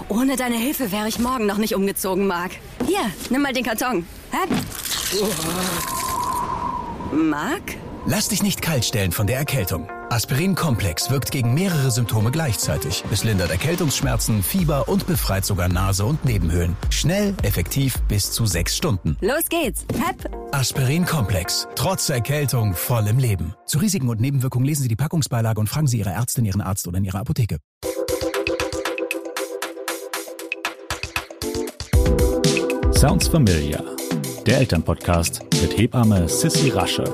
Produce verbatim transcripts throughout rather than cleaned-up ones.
Ohne deine Hilfe wäre ich morgen noch nicht umgezogen, Marc. Hier, nimm mal den Karton. Hä? Marc? Lass dich nicht kalt stellen von der Erkältung. Aspirin Komplex wirkt gegen mehrere Symptome gleichzeitig. Es lindert Erkältungsschmerzen, Fieber und befreit sogar Nase und Nebenhöhlen. Schnell, effektiv, bis zu sechs Stunden. Los geht's. Hep. Aspirin Komplex. Trotz Erkältung voll im Leben. Zu Risiken und Nebenwirkungen lesen Sie die Packungsbeilage und fragen Sie Ihre Ärztin, Ihren Arzt oder in Ihrer Apotheke. Sounds Familiar. Der Elternpodcast mit Hebamme Sissi Rasche.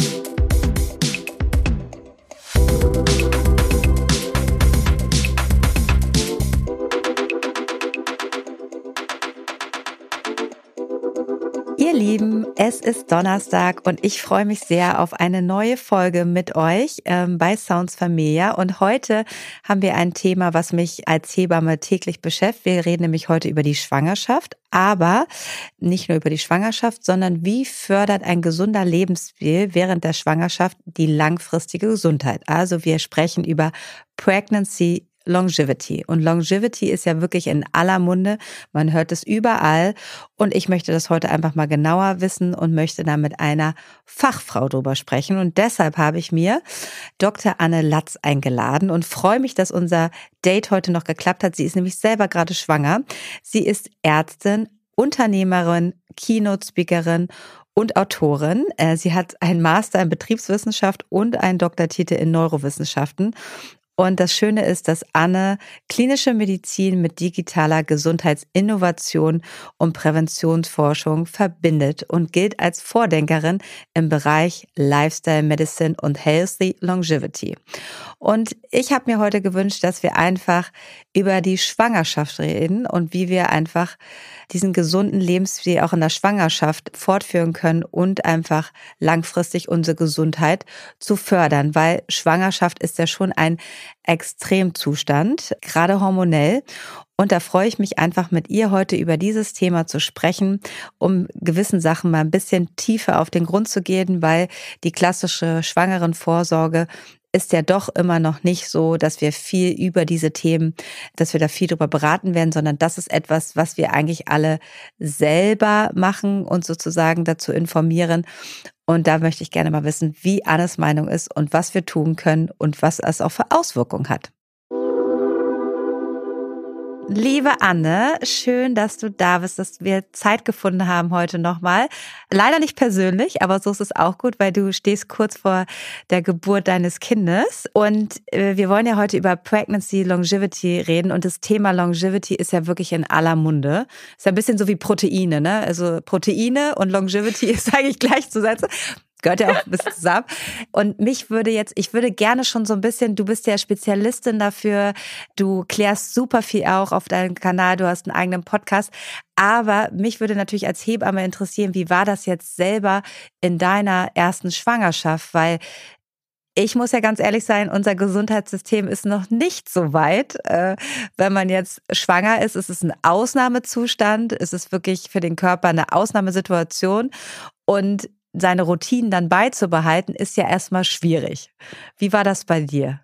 Ihr Lieben, es ist Donnerstag und ich freue mich sehr auf eine neue Folge mit euch ähm, bei Sounds Familia. Und heute haben wir ein Thema, was mich als Hebamme täglich beschäftigt. Wir reden nämlich heute über die Schwangerschaft, aber nicht nur über die Schwangerschaft, sondern wie fördert ein gesunder Lebensstil während der Schwangerschaft die langfristige Gesundheit. Also wir sprechen über Pregnancy Longevity. Und Longevity ist ja wirklich in aller Munde. Man hört es überall. Und ich möchte das heute einfach mal genauer wissen und möchte da mit einer Fachfrau drüber sprechen. Und deshalb habe ich mir Doktor Anne Latz eingeladen und freue mich, dass unser Date heute noch geklappt hat. Sie ist nämlich selber gerade schwanger. Sie ist Ärztin, Unternehmerin, Keynote-Speakerin und Autorin. Sie hat einen Master in Betriebswissenschaft und einen Doktortitel in Neurowissenschaften. Und das Schöne ist, dass Anne klinische Medizin mit digitaler Gesundheitsinnovation und Präventionsforschung verbindet und gilt als Vordenkerin im Bereich Lifestyle Medicine und Healthy Longevity. Und ich habe mir heute gewünscht, dass wir einfach über die Schwangerschaft reden und wie wir einfach diesen gesunden Lebensstil auch in der Schwangerschaft fortführen können und einfach langfristig unsere Gesundheit zu fördern, weil Schwangerschaft ist ja schon ein Extremzustand, gerade hormonell. Und da freue ich mich einfach mit ihr heute über dieses Thema zu sprechen, um gewissen Sachen mal ein bisschen tiefer auf den Grund zu gehen, weil die klassische Schwangerenvorsorge ist ja doch immer noch nicht so, dass wir viel über diese Themen, dass wir da viel drüber beraten werden, sondern das ist etwas, was wir eigentlich alle selber machen und sozusagen dazu informieren. Und da möchte ich gerne mal wissen, wie Annes Meinung ist und was wir tun können und was es auch für Auswirkungen hat. Liebe Anne, schön, dass du da bist, dass wir Zeit gefunden haben heute nochmal. Leider nicht persönlich, aber so ist es auch gut, weil du stehst kurz vor der Geburt deines Kindes. Und wir wollen ja heute über Pregnancy Longevity reden. Und das Thema Longevity ist ja wirklich in aller Munde. Ist ja ein bisschen so wie Proteine, ne? Also Proteine und Longevity ist eigentlich gleichzusetzen. Gehört ja auch ein bisschen zusammen. Und mich würde jetzt, ich würde gerne schon so ein bisschen, du bist ja Spezialistin dafür, du klärst super viel auch auf deinem Kanal, du hast einen eigenen Podcast. Aber mich würde natürlich als Hebamme interessieren, wie war das jetzt selber in deiner ersten Schwangerschaft? Weil ich muss ja ganz ehrlich sein, unser Gesundheitssystem ist noch nicht so weit. Äh, wenn man jetzt schwanger ist, ist es ein Ausnahmezustand, ist es wirklich für den Körper eine Ausnahmesituation. Und seine Routinen dann beizubehalten, ist ja erstmal schwierig. Wie war das bei dir?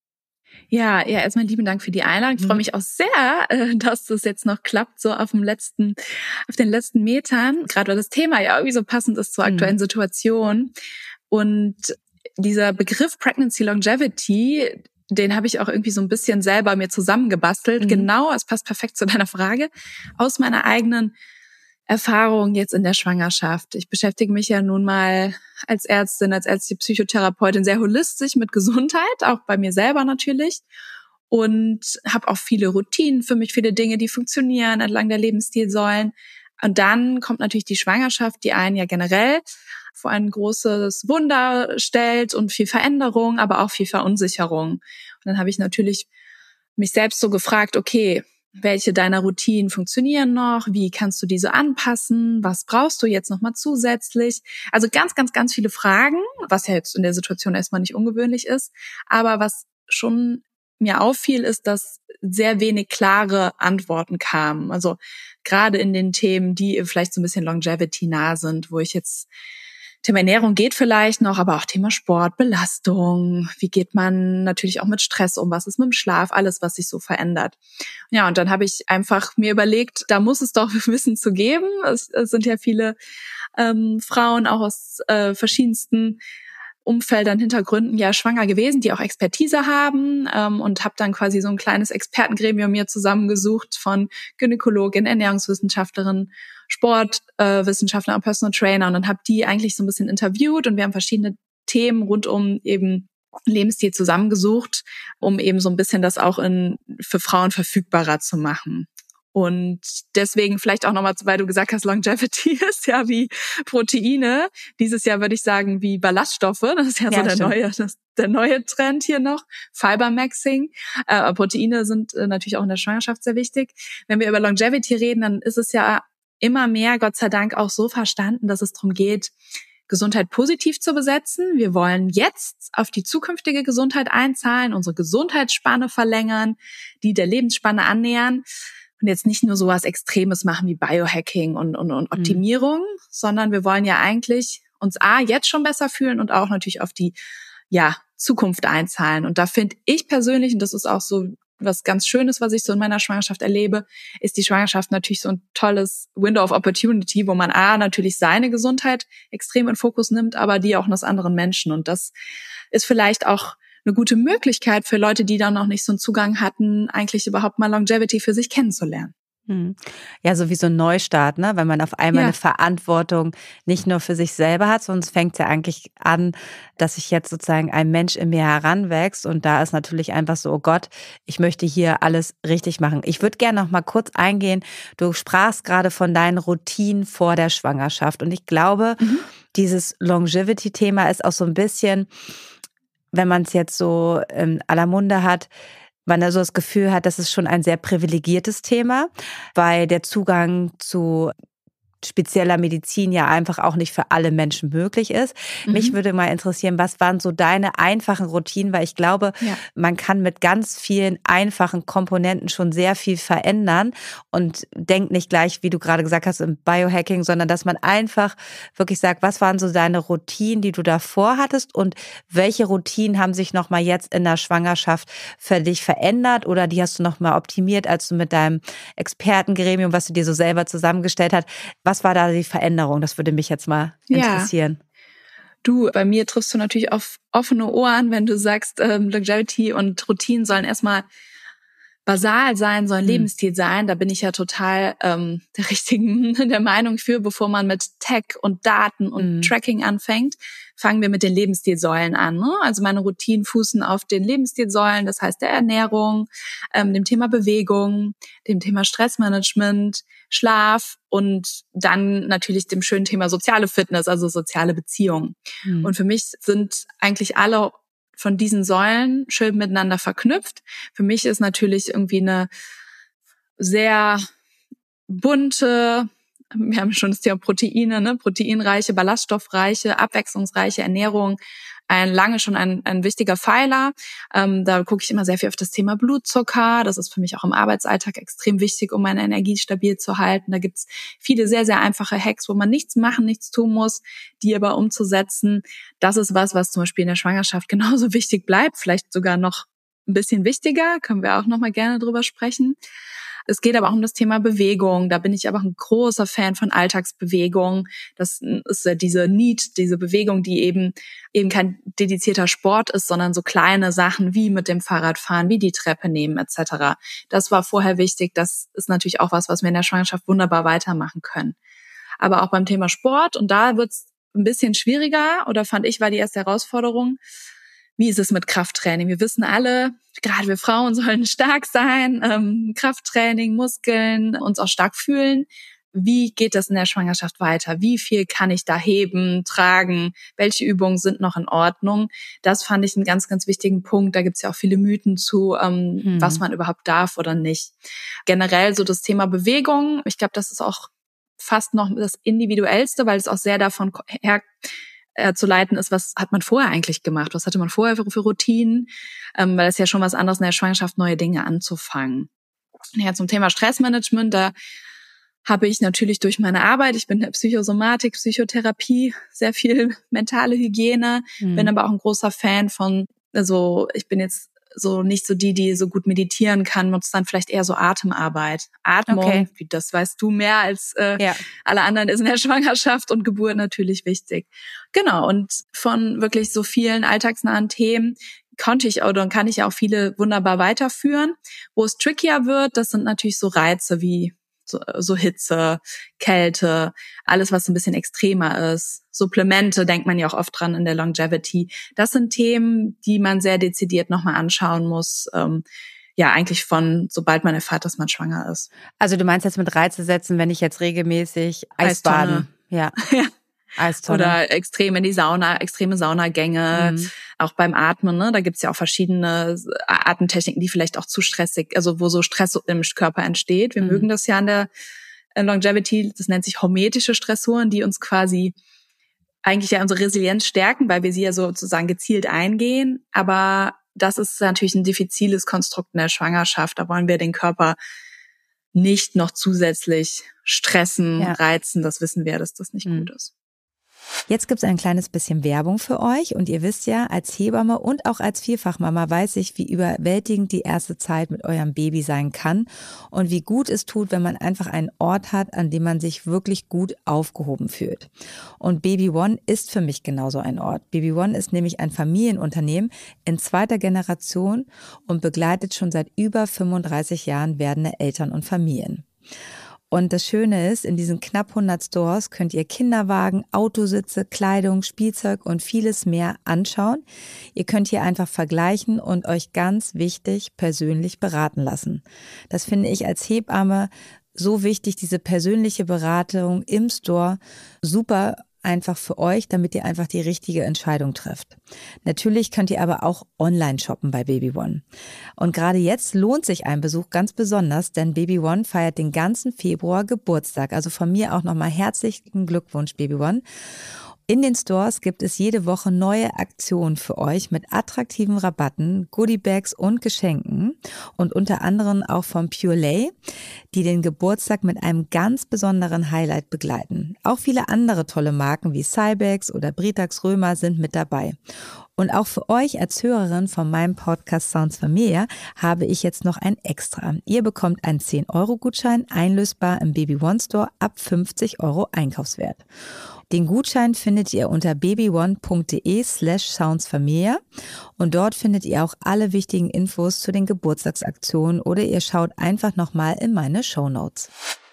Ja, ja, erstmal lieben Dank für die Einladung. Ich freue mich auch sehr, dass das jetzt noch klappt, so auf dem letzten, auf den letzten Metern. Gerade weil das Thema ja irgendwie so passend ist zur aktuellen Situation. Und dieser Begriff Pregnancy Longevity, den habe ich auch irgendwie so ein bisschen selber mir zusammengebastelt. Mhm. Genau, es passt perfekt zu deiner Frage. Aus meiner eigenen Erfahrung jetzt in der Schwangerschaft. Ich beschäftige mich ja nun mal als Ärztin, als ärztliche Psychotherapeutin sehr holistisch mit Gesundheit, auch bei mir selber natürlich. Und habe auch viele Routinen für mich, viele Dinge, die funktionieren entlang der Lebensstilsäulen. Und dann kommt natürlich die Schwangerschaft, die einen ja generell vor ein großes Wunder stellt und viel Veränderung, aber auch viel Verunsicherung. Und dann habe ich natürlich mich selbst so gefragt, okay, welche deiner Routinen funktionieren noch? Wie kannst du diese anpassen? Was brauchst du jetzt nochmal zusätzlich? Also ganz, ganz, ganz viele Fragen, was ja jetzt in der Situation erstmal nicht ungewöhnlich ist. Aber was schon mir auffiel, ist, dass sehr wenig klare Antworten kamen. Also gerade in den Themen, die vielleicht so ein bisschen Longevity nah sind, wo ich jetzt Thema Ernährung geht vielleicht noch, aber auch Thema Sport, Belastung, wie geht man natürlich auch mit Stress um, was ist mit dem Schlaf, alles, was sich so verändert. Ja, und dann habe ich einfach mir überlegt, da muss es doch Wissen zu geben. Es, es sind ja viele ähm, Frauen auch aus äh, verschiedensten Umfeldern, Hintergründen ja schwanger gewesen, die auch Expertise haben ähm, und habe dann quasi so ein kleines Expertengremium mir zusammengesucht von Gynäkologin, Ernährungswissenschaftlerin, Sportwissenschaftler äh, und Personal Trainer und dann habe die eigentlich so ein bisschen interviewt und wir haben verschiedene Themen rund um eben Lebensstil zusammengesucht, um eben so ein bisschen das auch in für Frauen verfügbarer zu machen. Und deswegen vielleicht auch nochmal, weil du gesagt hast, Longevity ist ja wie Proteine. Dieses Jahr würde ich sagen wie Ballaststoffe. Das ist ja, ja so der neue, das, der neue Trend hier noch. Fibermaxing. Äh, Proteine sind äh, natürlich auch in der Schwangerschaft sehr wichtig. Wenn wir über Longevity reden, dann ist es ja immer mehr, Gott sei Dank, auch so verstanden, dass es darum geht, Gesundheit positiv zu besetzen. Wir wollen jetzt auf die zukünftige Gesundheit einzahlen, unsere Gesundheitsspanne verlängern, die der Lebensspanne annähern. Und jetzt nicht nur sowas Extremes machen wie Biohacking und, und, und Optimierung, mhm. sondern wir wollen ja eigentlich uns A, jetzt schon besser fühlen und auch natürlich auf die ja Zukunft einzahlen. Und da finde ich persönlich, und das ist auch so was ganz Schönes, was ich so in meiner Schwangerschaft erlebe, ist die Schwangerschaft natürlich so ein tolles Window of Opportunity, wo man A, natürlich seine Gesundheit extrem in Fokus nimmt, aber die auch eines anderen Menschen. Und das ist vielleicht auch eine gute Möglichkeit für Leute, die da noch nicht so einen Zugang hatten, eigentlich überhaupt mal Longevity für sich kennenzulernen. Ja, so wie so ein Neustart, ne? Wenn man auf einmal ja. eine Verantwortung nicht nur für sich selber hat, sondern es fängt ja eigentlich an, dass sich jetzt sozusagen ein Mensch in mir heranwächst und da ist natürlich einfach so, oh Gott, ich möchte hier alles richtig machen. Ich würde gerne noch mal kurz eingehen, du sprachst gerade von deinen Routinen vor der Schwangerschaft und ich glaube, mhm. dieses Longevity-Thema ist auch so ein bisschen, wenn man es jetzt so in aller Munde hat, man da so das Gefühl hat, das ist schon ein sehr privilegiertes Thema, weil der Zugang zu spezieller Medizin ja einfach auch nicht für alle Menschen möglich ist. Mhm. Mich würde mal interessieren, was waren so deine einfachen Routinen, weil ich glaube, ja. man kann mit ganz vielen einfachen Komponenten schon sehr viel verändern und denkt nicht gleich, wie du gerade gesagt hast, im Biohacking, sondern dass man einfach wirklich sagt, was waren so deine Routinen, die du davor hattest und welche Routinen haben sich nochmal jetzt in der Schwangerschaft für dich verändert oder die hast du nochmal optimiert, als du mit deinem Expertengremium, was du dir so selber zusammengestellt hast, was Was war da die Veränderung? Das würde mich jetzt mal interessieren. Ja. Du, bei mir triffst du natürlich auf offene Ohren, wenn du sagst, ähm, Longevity und Routinen sollen erstmal basal sein, sollen mhm. Lebensstil sein. Da bin ich ja total ähm, der richtigen der Meinung für, bevor man mit Tech und Daten und mhm. Tracking anfängt, fangen wir mit den Lebensstilsäulen an. Ne? Also meine Routinen fußen auf den Lebensstilsäulen, das heißt der Ernährung, ähm, dem Thema Bewegung, dem Thema Stressmanagement, Schlaf und dann natürlich dem schönen Thema soziale Fitness, also soziale Beziehungen. Mhm. Und für mich sind eigentlich alle von diesen Säulen schön miteinander verknüpft. Für mich ist natürlich irgendwie eine sehr bunte, wir haben schon das Thema Proteine, ne, proteinreiche, ballaststoffreiche, abwechslungsreiche Ernährung, ein lange schon ein, ein wichtiger Pfeiler. Ähm, da gucke ich immer sehr viel auf das Thema Blutzucker. Das ist für mich auch im Arbeitsalltag extrem wichtig, um meine Energie stabil zu halten. Da gibt's viele sehr, sehr einfache Hacks, wo man nichts machen, nichts tun muss, die aber umzusetzen. Das ist was, was zum Beispiel in der Schwangerschaft genauso wichtig bleibt, vielleicht sogar noch ein bisschen wichtiger, können wir auch noch mal gerne drüber sprechen. Es geht aber auch um das Thema Bewegung. Da bin ich aber auch ein großer Fan von Alltagsbewegung. Das ist ja diese Need, diese Bewegung, die eben eben kein dedizierter Sport ist, sondern so kleine Sachen wie mit dem Fahrradfahren, wie die Treppe nehmen et cetera. Das war vorher wichtig. Das ist natürlich auch was, was wir in der Schwangerschaft wunderbar weitermachen können. Aber auch beim Thema Sport, und da wird's ein bisschen schwieriger, oder fand ich, war die erste Herausforderung, wie ist es mit Krafttraining? Wir wissen alle, gerade wir Frauen sollen stark sein, ähm, Krafttraining, Muskeln, uns auch stark fühlen. Wie geht das in der Schwangerschaft weiter? Wie viel kann ich da heben, tragen? Welche Übungen sind noch in Ordnung? Das fand ich einen ganz, ganz wichtigen Punkt. Da gibt's ja auch viele Mythen zu, ähm, hm. was man überhaupt darf oder nicht. Generell so das Thema Bewegung. Ich glaube, das ist auch fast noch das Individuellste, weil es auch sehr davon her zu leiten ist, was hat man vorher eigentlich gemacht? Was hatte man vorher für, für Routinen? Ähm, weil es ja schon was anderes in der Schwangerschaft, neue Dinge anzufangen. Ja, zum Thema Stressmanagement, da habe ich natürlich durch meine Arbeit, ich bin in der Psychosomatik, Psychotherapie, sehr viel mentale Hygiene, mhm. bin aber auch ein großer Fan von, also ich bin jetzt so nicht so die, die so gut meditieren kann, nutzt dann vielleicht eher so Atemarbeit. Atmung, okay. Das weißt du mehr als äh, ja. alle anderen, ist in der Schwangerschaft und Geburt natürlich wichtig. Genau, und von wirklich so vielen alltagsnahen Themen konnte ich oder kann ich auch viele wunderbar weiterführen. Wo es trickier wird, das sind natürlich so Reize wie so, so Hitze, Kälte, alles, was so ein bisschen extremer ist. Supplemente denkt man ja auch oft dran in der Longevity. Das sind Themen, die man sehr dezidiert nochmal anschauen muss. Ähm, ja, eigentlich von, sobald man erfährt, dass man schwanger ist. Also du meinst jetzt mit Reize setzen, wenn ich jetzt regelmäßig Eisbaden. Ja. ja. Eistonne. Oder extrem in die Sauna, extreme Saunagänge, mhm. auch beim Atmen, ne? Da gibt's ja auch verschiedene Atemtechniken, die vielleicht auch zu stressig, also wo so Stress im Körper entsteht. Wir mhm. mögen das ja an der Longevity, das nennt sich hormetische Stressoren, die uns quasi eigentlich ja unsere Resilienz stärken, weil wir sie ja sozusagen gezielt eingehen. Aber das ist natürlich ein diffiziles Konstrukt in der Schwangerschaft. Da wollen wir den Körper nicht noch zusätzlich stressen, ja. reizen. Das wissen wir, dass das nicht mhm. gut ist. Jetzt gibt's ein kleines bisschen Werbung für euch und ihr wisst ja, als Hebamme und auch als Vielfachmama weiß ich, wie überwältigend die erste Zeit mit eurem Baby sein kann und wie gut es tut, wenn man einfach einen Ort hat, an dem man sich wirklich gut aufgehoben fühlt. Und Baby One ist für mich genauso ein Ort. Baby One ist nämlich ein Familienunternehmen in zweiter Generation und begleitet schon seit über fünfunddreißig Jahren werdende Eltern und Familien. Und das Schöne ist, in diesen knapp hundert Stores könnt ihr Kinderwagen, Autositze, Kleidung, Spielzeug und vieles mehr anschauen. Ihr könnt hier einfach vergleichen und euch ganz wichtig persönlich beraten lassen. Das finde ich als Hebamme so wichtig, diese persönliche Beratung im Store, super einfach für euch, damit ihr einfach die richtige Entscheidung trefft. Natürlich könnt ihr aber auch online shoppen bei Baby One. Und gerade jetzt lohnt sich ein Besuch ganz besonders, denn Baby One feiert den ganzen Februar Geburtstag. Also von mir auch nochmal herzlichen Glückwunsch, Baby One. In den Stores gibt es jede Woche neue Aktionen für euch mit attraktiven Rabatten, Goodiebags und Geschenken und unter anderem auch von Pure Lay, die den Geburtstag mit einem ganz besonderen Highlight begleiten. Auch viele andere tolle Marken wie Cybex oder Britax Römer sind mit dabei. Und auch für euch als Hörerin von meinem Podcast Sounds Familia habe ich jetzt noch ein Extra. Ihr bekommt einen zehn Euro Gutschein einlösbar im Baby One Store ab fünfzig Euro Einkaufswert. Den Gutschein findet ihr unter babyone.de slash soundsfamilia und dort findet ihr auch alle wichtigen Infos zu den Geburtstagsaktionen oder ihr schaut einfach nochmal in meine Shownotes.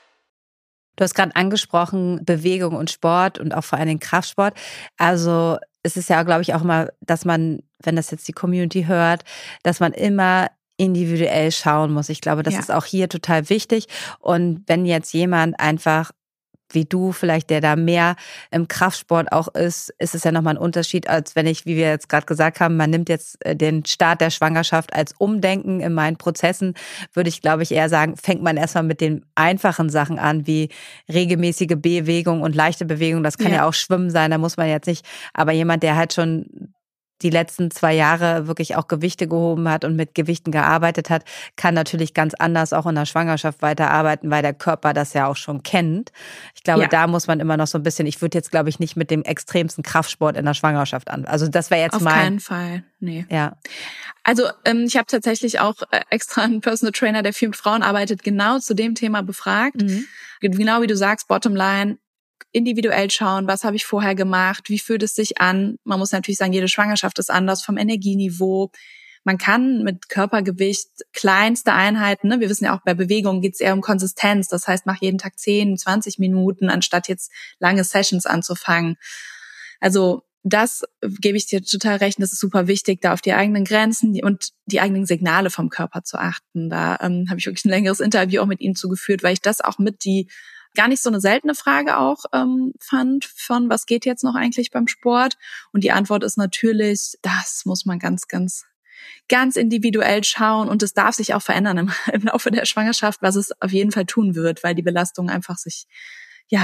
Du hast gerade angesprochen, Bewegung und Sport und auch vor allem Kraftsport. Also es ist ja, glaube ich, auch immer, dass man, wenn das jetzt die Community hört, dass man immer individuell schauen muss. Ich glaube, das ja. ist auch hier total wichtig. Und wenn jetzt jemand einfach wie du vielleicht, der da mehr im Kraftsport auch ist, ist es ja nochmal ein Unterschied, als wenn ich, wie wir jetzt gerade gesagt haben, man nimmt jetzt den Start der Schwangerschaft als Umdenken in meinen Prozessen, würde ich, glaube ich, eher sagen, fängt man erstmal mit den einfachen Sachen an, wie regelmäßige Bewegung und leichte Bewegung. Das kann ja, ja auch Schwimmen sein, da muss man jetzt nicht, aber jemand, der halt schon die letzten zwei Jahre wirklich auch Gewichte gehoben hat und mit Gewichten gearbeitet hat, kann natürlich ganz anders auch in der Schwangerschaft weiterarbeiten, weil der Körper das ja auch schon kennt. Ich glaube, ja. da muss man immer noch so ein bisschen, ich würde jetzt, glaube ich, nicht mit dem extremsten Kraftsport in der Schwangerschaft an. Also das wäre jetzt Auf mein... Auf keinen Fall, nee. Ja. Also ähm, ich habe tatsächlich auch extra einen Personal Trainer, der viel mit Frauen arbeitet, genau zu dem Thema befragt. Mhm. Genau wie du sagst, Bottomline, individuell schauen, was habe ich vorher gemacht, wie fühlt es sich an. Man muss natürlich sagen, jede Schwangerschaft ist anders vom Energieniveau. Man kann mit Körpergewicht kleinste Einheiten, ne, wir wissen ja auch, bei Bewegung geht es eher um Konsistenz, das heißt, mach jeden Tag zehn, zwanzig Minuten, anstatt jetzt lange Sessions anzufangen. Also das gebe ich dir total recht, das ist super wichtig, da auf die eigenen Grenzen und die eigenen Signale vom Körper zu achten. Da ähm, habe ich wirklich ein längeres Interview auch mit ihm zugeführt, weil ich das auch mit die gar nicht so eine seltene Frage auch ähm, fand von, was geht jetzt noch eigentlich beim Sport? Und die Antwort ist natürlich, das muss man ganz, ganz, ganz individuell schauen und es darf sich auch verändern im, im Laufe der Schwangerschaft, was es auf jeden Fall tun wird, weil die Belastung einfach sich, ja,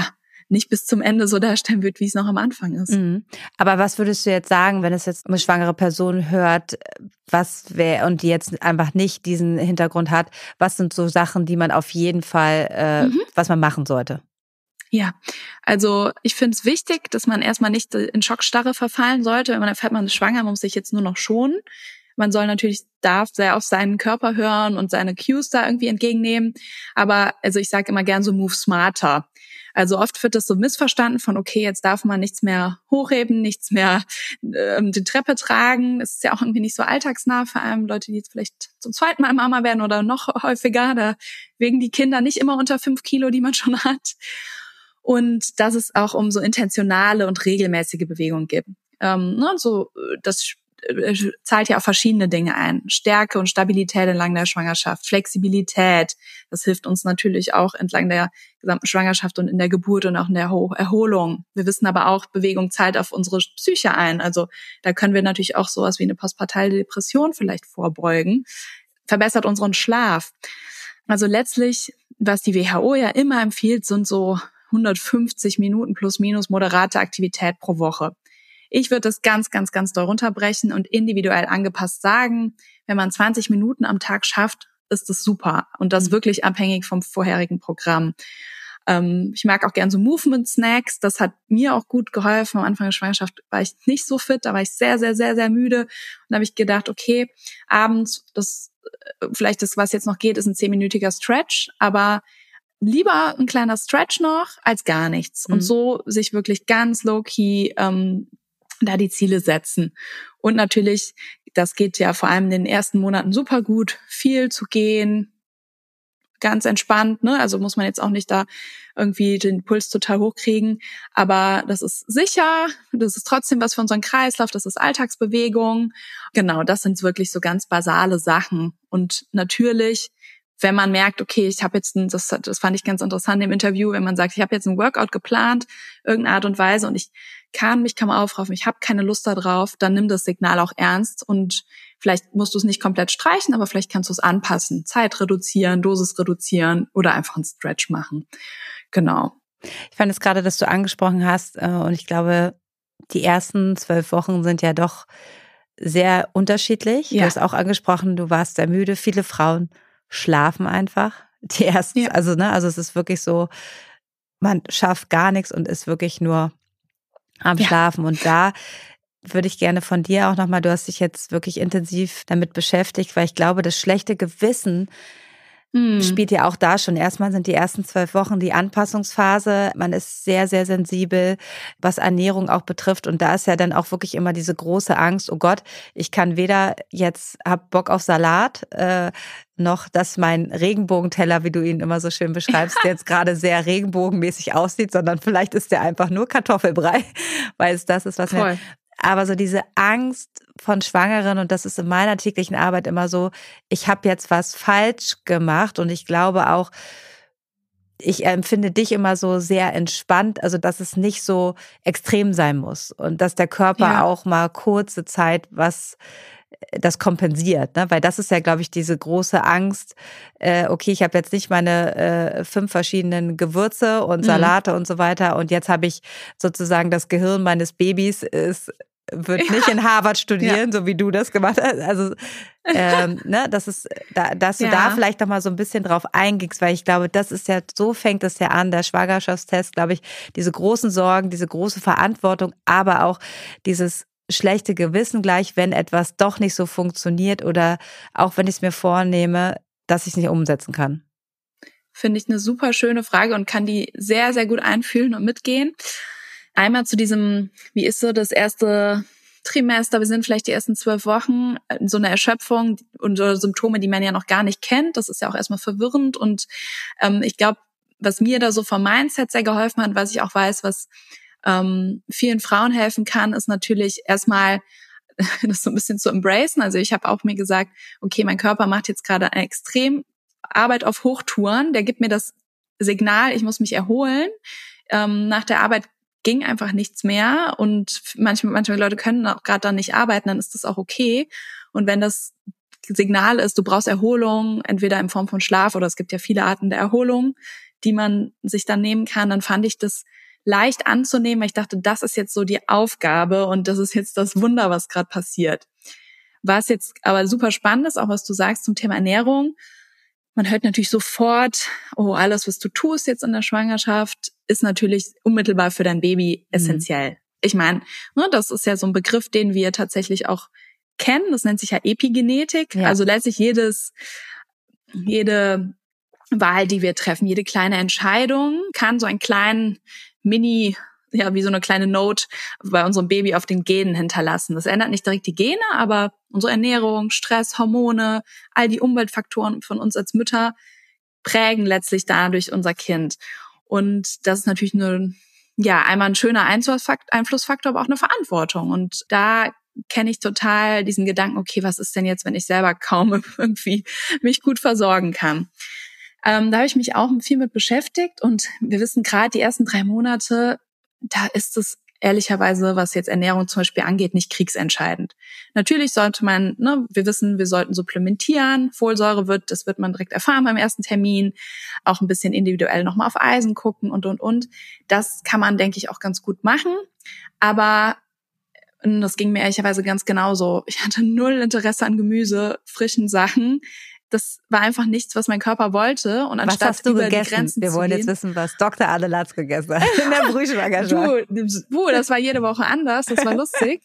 nicht bis zum Ende so darstellen wird, wie es noch am Anfang ist. Mhm. Aber was würdest du jetzt sagen, wenn es jetzt eine schwangere Person hört, was wäre und die jetzt einfach nicht diesen Hintergrund hat, was sind so Sachen, die man auf jeden Fall, äh, mhm. was man machen sollte? Ja, also ich finde es wichtig, dass man erstmal nicht in Schockstarre verfallen sollte. Wenn man erfährt, man ist schwanger, man muss sich jetzt nur noch schonen. Man soll natürlich, darf sehr auf seinen Körper hören und seine Cues da irgendwie entgegennehmen. Aber also ich sage immer gern so move smarter. Also oft wird das so missverstanden von, okay, jetzt darf man nichts mehr hochheben, nichts mehr ähm, die Treppe tragen. Das ist ja auch irgendwie nicht so alltagsnah, vor allem Leute, die jetzt vielleicht zum zweiten Mal Mama werden oder noch häufiger. Da wegen die Kinder nicht immer unter fünf Kilo, die man schon hat. Und dass es auch um so intentionale und regelmäßige Bewegung geht. Ähm, ne, so das zahlt ja auf verschiedene Dinge ein. Stärke und Stabilität entlang der Schwangerschaft, Flexibilität. Das hilft uns natürlich auch entlang der gesamten Schwangerschaft und in der Geburt und auch in der Erholung. Wir wissen aber auch, Bewegung zahlt auf unsere Psyche ein. Also da können wir natürlich auch sowas wie eine postpartale Depression vielleicht vorbeugen. Verbessert unseren Schlaf. Also letztlich, was die W H O ja immer empfiehlt, sind so hundertfünfzig Minuten plus minus moderate Aktivität pro Woche. Ich würde das ganz, ganz, ganz doll runterbrechen und individuell angepasst sagen, wenn man zwanzig Minuten am Tag schafft, ist das super. Und das wirklich abhängig vom vorherigen Programm. Ähm, ich mag auch gern so Movement-Snacks. Das hat mir auch gut geholfen. Am Anfang der Schwangerschaft war ich nicht so fit. Da war ich sehr, sehr, sehr, sehr müde. Und da habe ich gedacht, okay, abends, das vielleicht das, was jetzt noch geht, ist ein zehnminütiger Stretch. Aber lieber ein kleiner Stretch noch als gar nichts. Mhm. Und so sich wirklich ganz low-key ähm, da die Ziele setzen. Und natürlich, das geht ja vor allem in den ersten Monaten super gut, viel zu gehen, ganz entspannt, ne? Also muss man jetzt auch nicht da irgendwie den Puls total hochkriegen, aber das ist sicher, das ist trotzdem was für unseren Kreislauf, das ist Alltagsbewegung. Genau, das sind wirklich so ganz basale Sachen. Und natürlich, wenn man merkt, okay, ich habe jetzt ein, das, das fand ich ganz interessant im Interview, wenn man sagt, ich habe jetzt ein Workout geplant, irgendeine Art und Weise und ich kann mich kaum aufraffen, ich habe keine Lust da drauf, dann nimm das Signal auch ernst und vielleicht musst du es nicht komplett streichen, aber vielleicht kannst du es anpassen, Zeit reduzieren, Dosis reduzieren oder einfach einen Stretch machen. Genau. Ich fand es gerade, dass du angesprochen hast und ich glaube, die ersten zwölf Wochen sind ja doch sehr unterschiedlich. Ja. Du hast auch angesprochen, du warst sehr müde. Viele Frauen schlafen einfach. Die ersten, ja. also ne, also es ist wirklich so, man schafft gar nichts und ist wirklich nur am ja. Schlafen. Und da würde ich gerne von dir auch nochmal, du hast dich jetzt wirklich intensiv damit beschäftigt, weil ich glaube, das schlechte Gewissen mm. spielt ja auch da schon. Erstmal sind die ersten zwölf Wochen die Anpassungsphase. Man ist sehr, sehr sensibel, was Ernährung auch betrifft. Und da ist ja dann auch wirklich immer diese große Angst, oh Gott, ich kann weder jetzt, hab Bock auf Salat, äh, noch, dass mein Regenbogenteller, wie du ihn immer so schön beschreibst, jetzt gerade sehr regenbogenmäßig aussieht, sondern vielleicht ist der einfach nur Kartoffelbrei, weil es das ist, was Voll. mir... Aber so diese Angst von Schwangeren, und das ist in meiner täglichen Arbeit immer so, ich habe jetzt was falsch gemacht und ich glaube auch, ich empfinde dich immer so sehr entspannt, also dass es nicht so extrem sein muss und dass der Körper ja. auch mal kurze Zeit was das kompensiert, ne? Weil das ist ja, glaube ich, diese große Angst, äh, okay, ich habe jetzt nicht meine äh, fünf verschiedenen Gewürze und Salate mhm. und so weiter und jetzt habe ich sozusagen das Gehirn meines Babys ist wird ja. nicht in Harvard studieren, ja. so wie du das gemacht hast. Also, ähm, ne, das ist, da, dass du ja. da vielleicht noch mal so ein bisschen drauf eingehst, weil ich glaube, das ist ja, so fängt es ja an, der Schwangerschaftstest, glaube ich, diese großen Sorgen, diese große Verantwortung, aber auch dieses schlechte Gewissen gleich, wenn etwas doch nicht so funktioniert oder auch wenn ich es mir vornehme, dass ich es nicht umsetzen kann. Finde ich eine super schöne Frage und kann die sehr, sehr gut einfühlen und mitgehen. Einmal zu diesem, wie ist so das erste Trimester, wir sind vielleicht die ersten zwölf Wochen, so eine Erschöpfung und so Symptome, die man ja noch gar nicht kennt. Das ist ja auch erstmal verwirrend und ähm, ich glaube, was mir da so vom Mindset sehr geholfen hat, was ich auch weiß, was ähm, vielen Frauen helfen kann, ist natürlich erstmal das so ein bisschen zu embracen. Also ich habe auch mir gesagt, okay, mein Körper macht jetzt gerade eine extrem Arbeit auf Hochtouren, der gibt mir das Signal, ich muss mich erholen. Ähm, nach der Arbeit ging einfach nichts mehr und manche, manche Leute können auch gerade dann nicht arbeiten, dann ist das auch okay. Und wenn das Signal ist, du brauchst Erholung, entweder in Form von Schlaf oder es gibt ja viele Arten der Erholung, die man sich dann nehmen kann, dann fand ich das leicht anzunehmen, weil ich dachte, das ist jetzt so die Aufgabe und das ist jetzt das Wunder, was gerade passiert. Was jetzt aber super spannend ist, auch was du sagst zum Thema Ernährung, man hört natürlich sofort, oh, alles, was du tust jetzt in der Schwangerschaft, ist natürlich unmittelbar für dein Baby essentiell. Mhm. Ich meine, ne, das ist ja so ein Begriff, den wir tatsächlich auch kennen. Das nennt sich ja Epigenetik. Ja. Also letztlich jedes, jede Wahl, die wir treffen, jede kleine Entscheidung kann so einen kleinen Mini, ja, wie so eine kleine Note bei unserem Baby auf den Genen hinterlassen. Das ändert nicht direkt die Gene, aber unsere Ernährung, Stress, Hormone, all die Umweltfaktoren von uns als Mütter prägen letztlich dadurch unser Kind. Und das ist natürlich eine, ja, einmal ein schöner Einflussfaktor, aber auch eine Verantwortung. Und da kenne ich total diesen Gedanken, okay, was ist denn jetzt, wenn ich selber kaum irgendwie mich gut versorgen kann? Ähm, da habe ich mich auch viel mit beschäftigt und wir wissen gerade die ersten drei Monate, da ist es ehrlicherweise, was jetzt Ernährung zum Beispiel angeht, nicht kriegsentscheidend. Natürlich sollte man, ne, wir wissen, wir sollten supplementieren. Folsäure wird, das wird man direkt erfahren beim ersten Termin. Auch ein bisschen individuell nochmal auf Eisen gucken und, und, und. Das kann man, denke ich, auch ganz gut machen. Aber das ging mir ehrlicherweise ganz genauso. Ich hatte null Interesse an Gemüse, frischen Sachen. Das war einfach nichts, was mein Körper wollte. Und anstatt was hast du über gegessen? die Grenzen Wir zu wollen gehen, jetzt wissen, was Doktor Adelatz gegessen hat in der Frühschwangerschaft. Du, du, das war jede Woche anders. Das war lustig.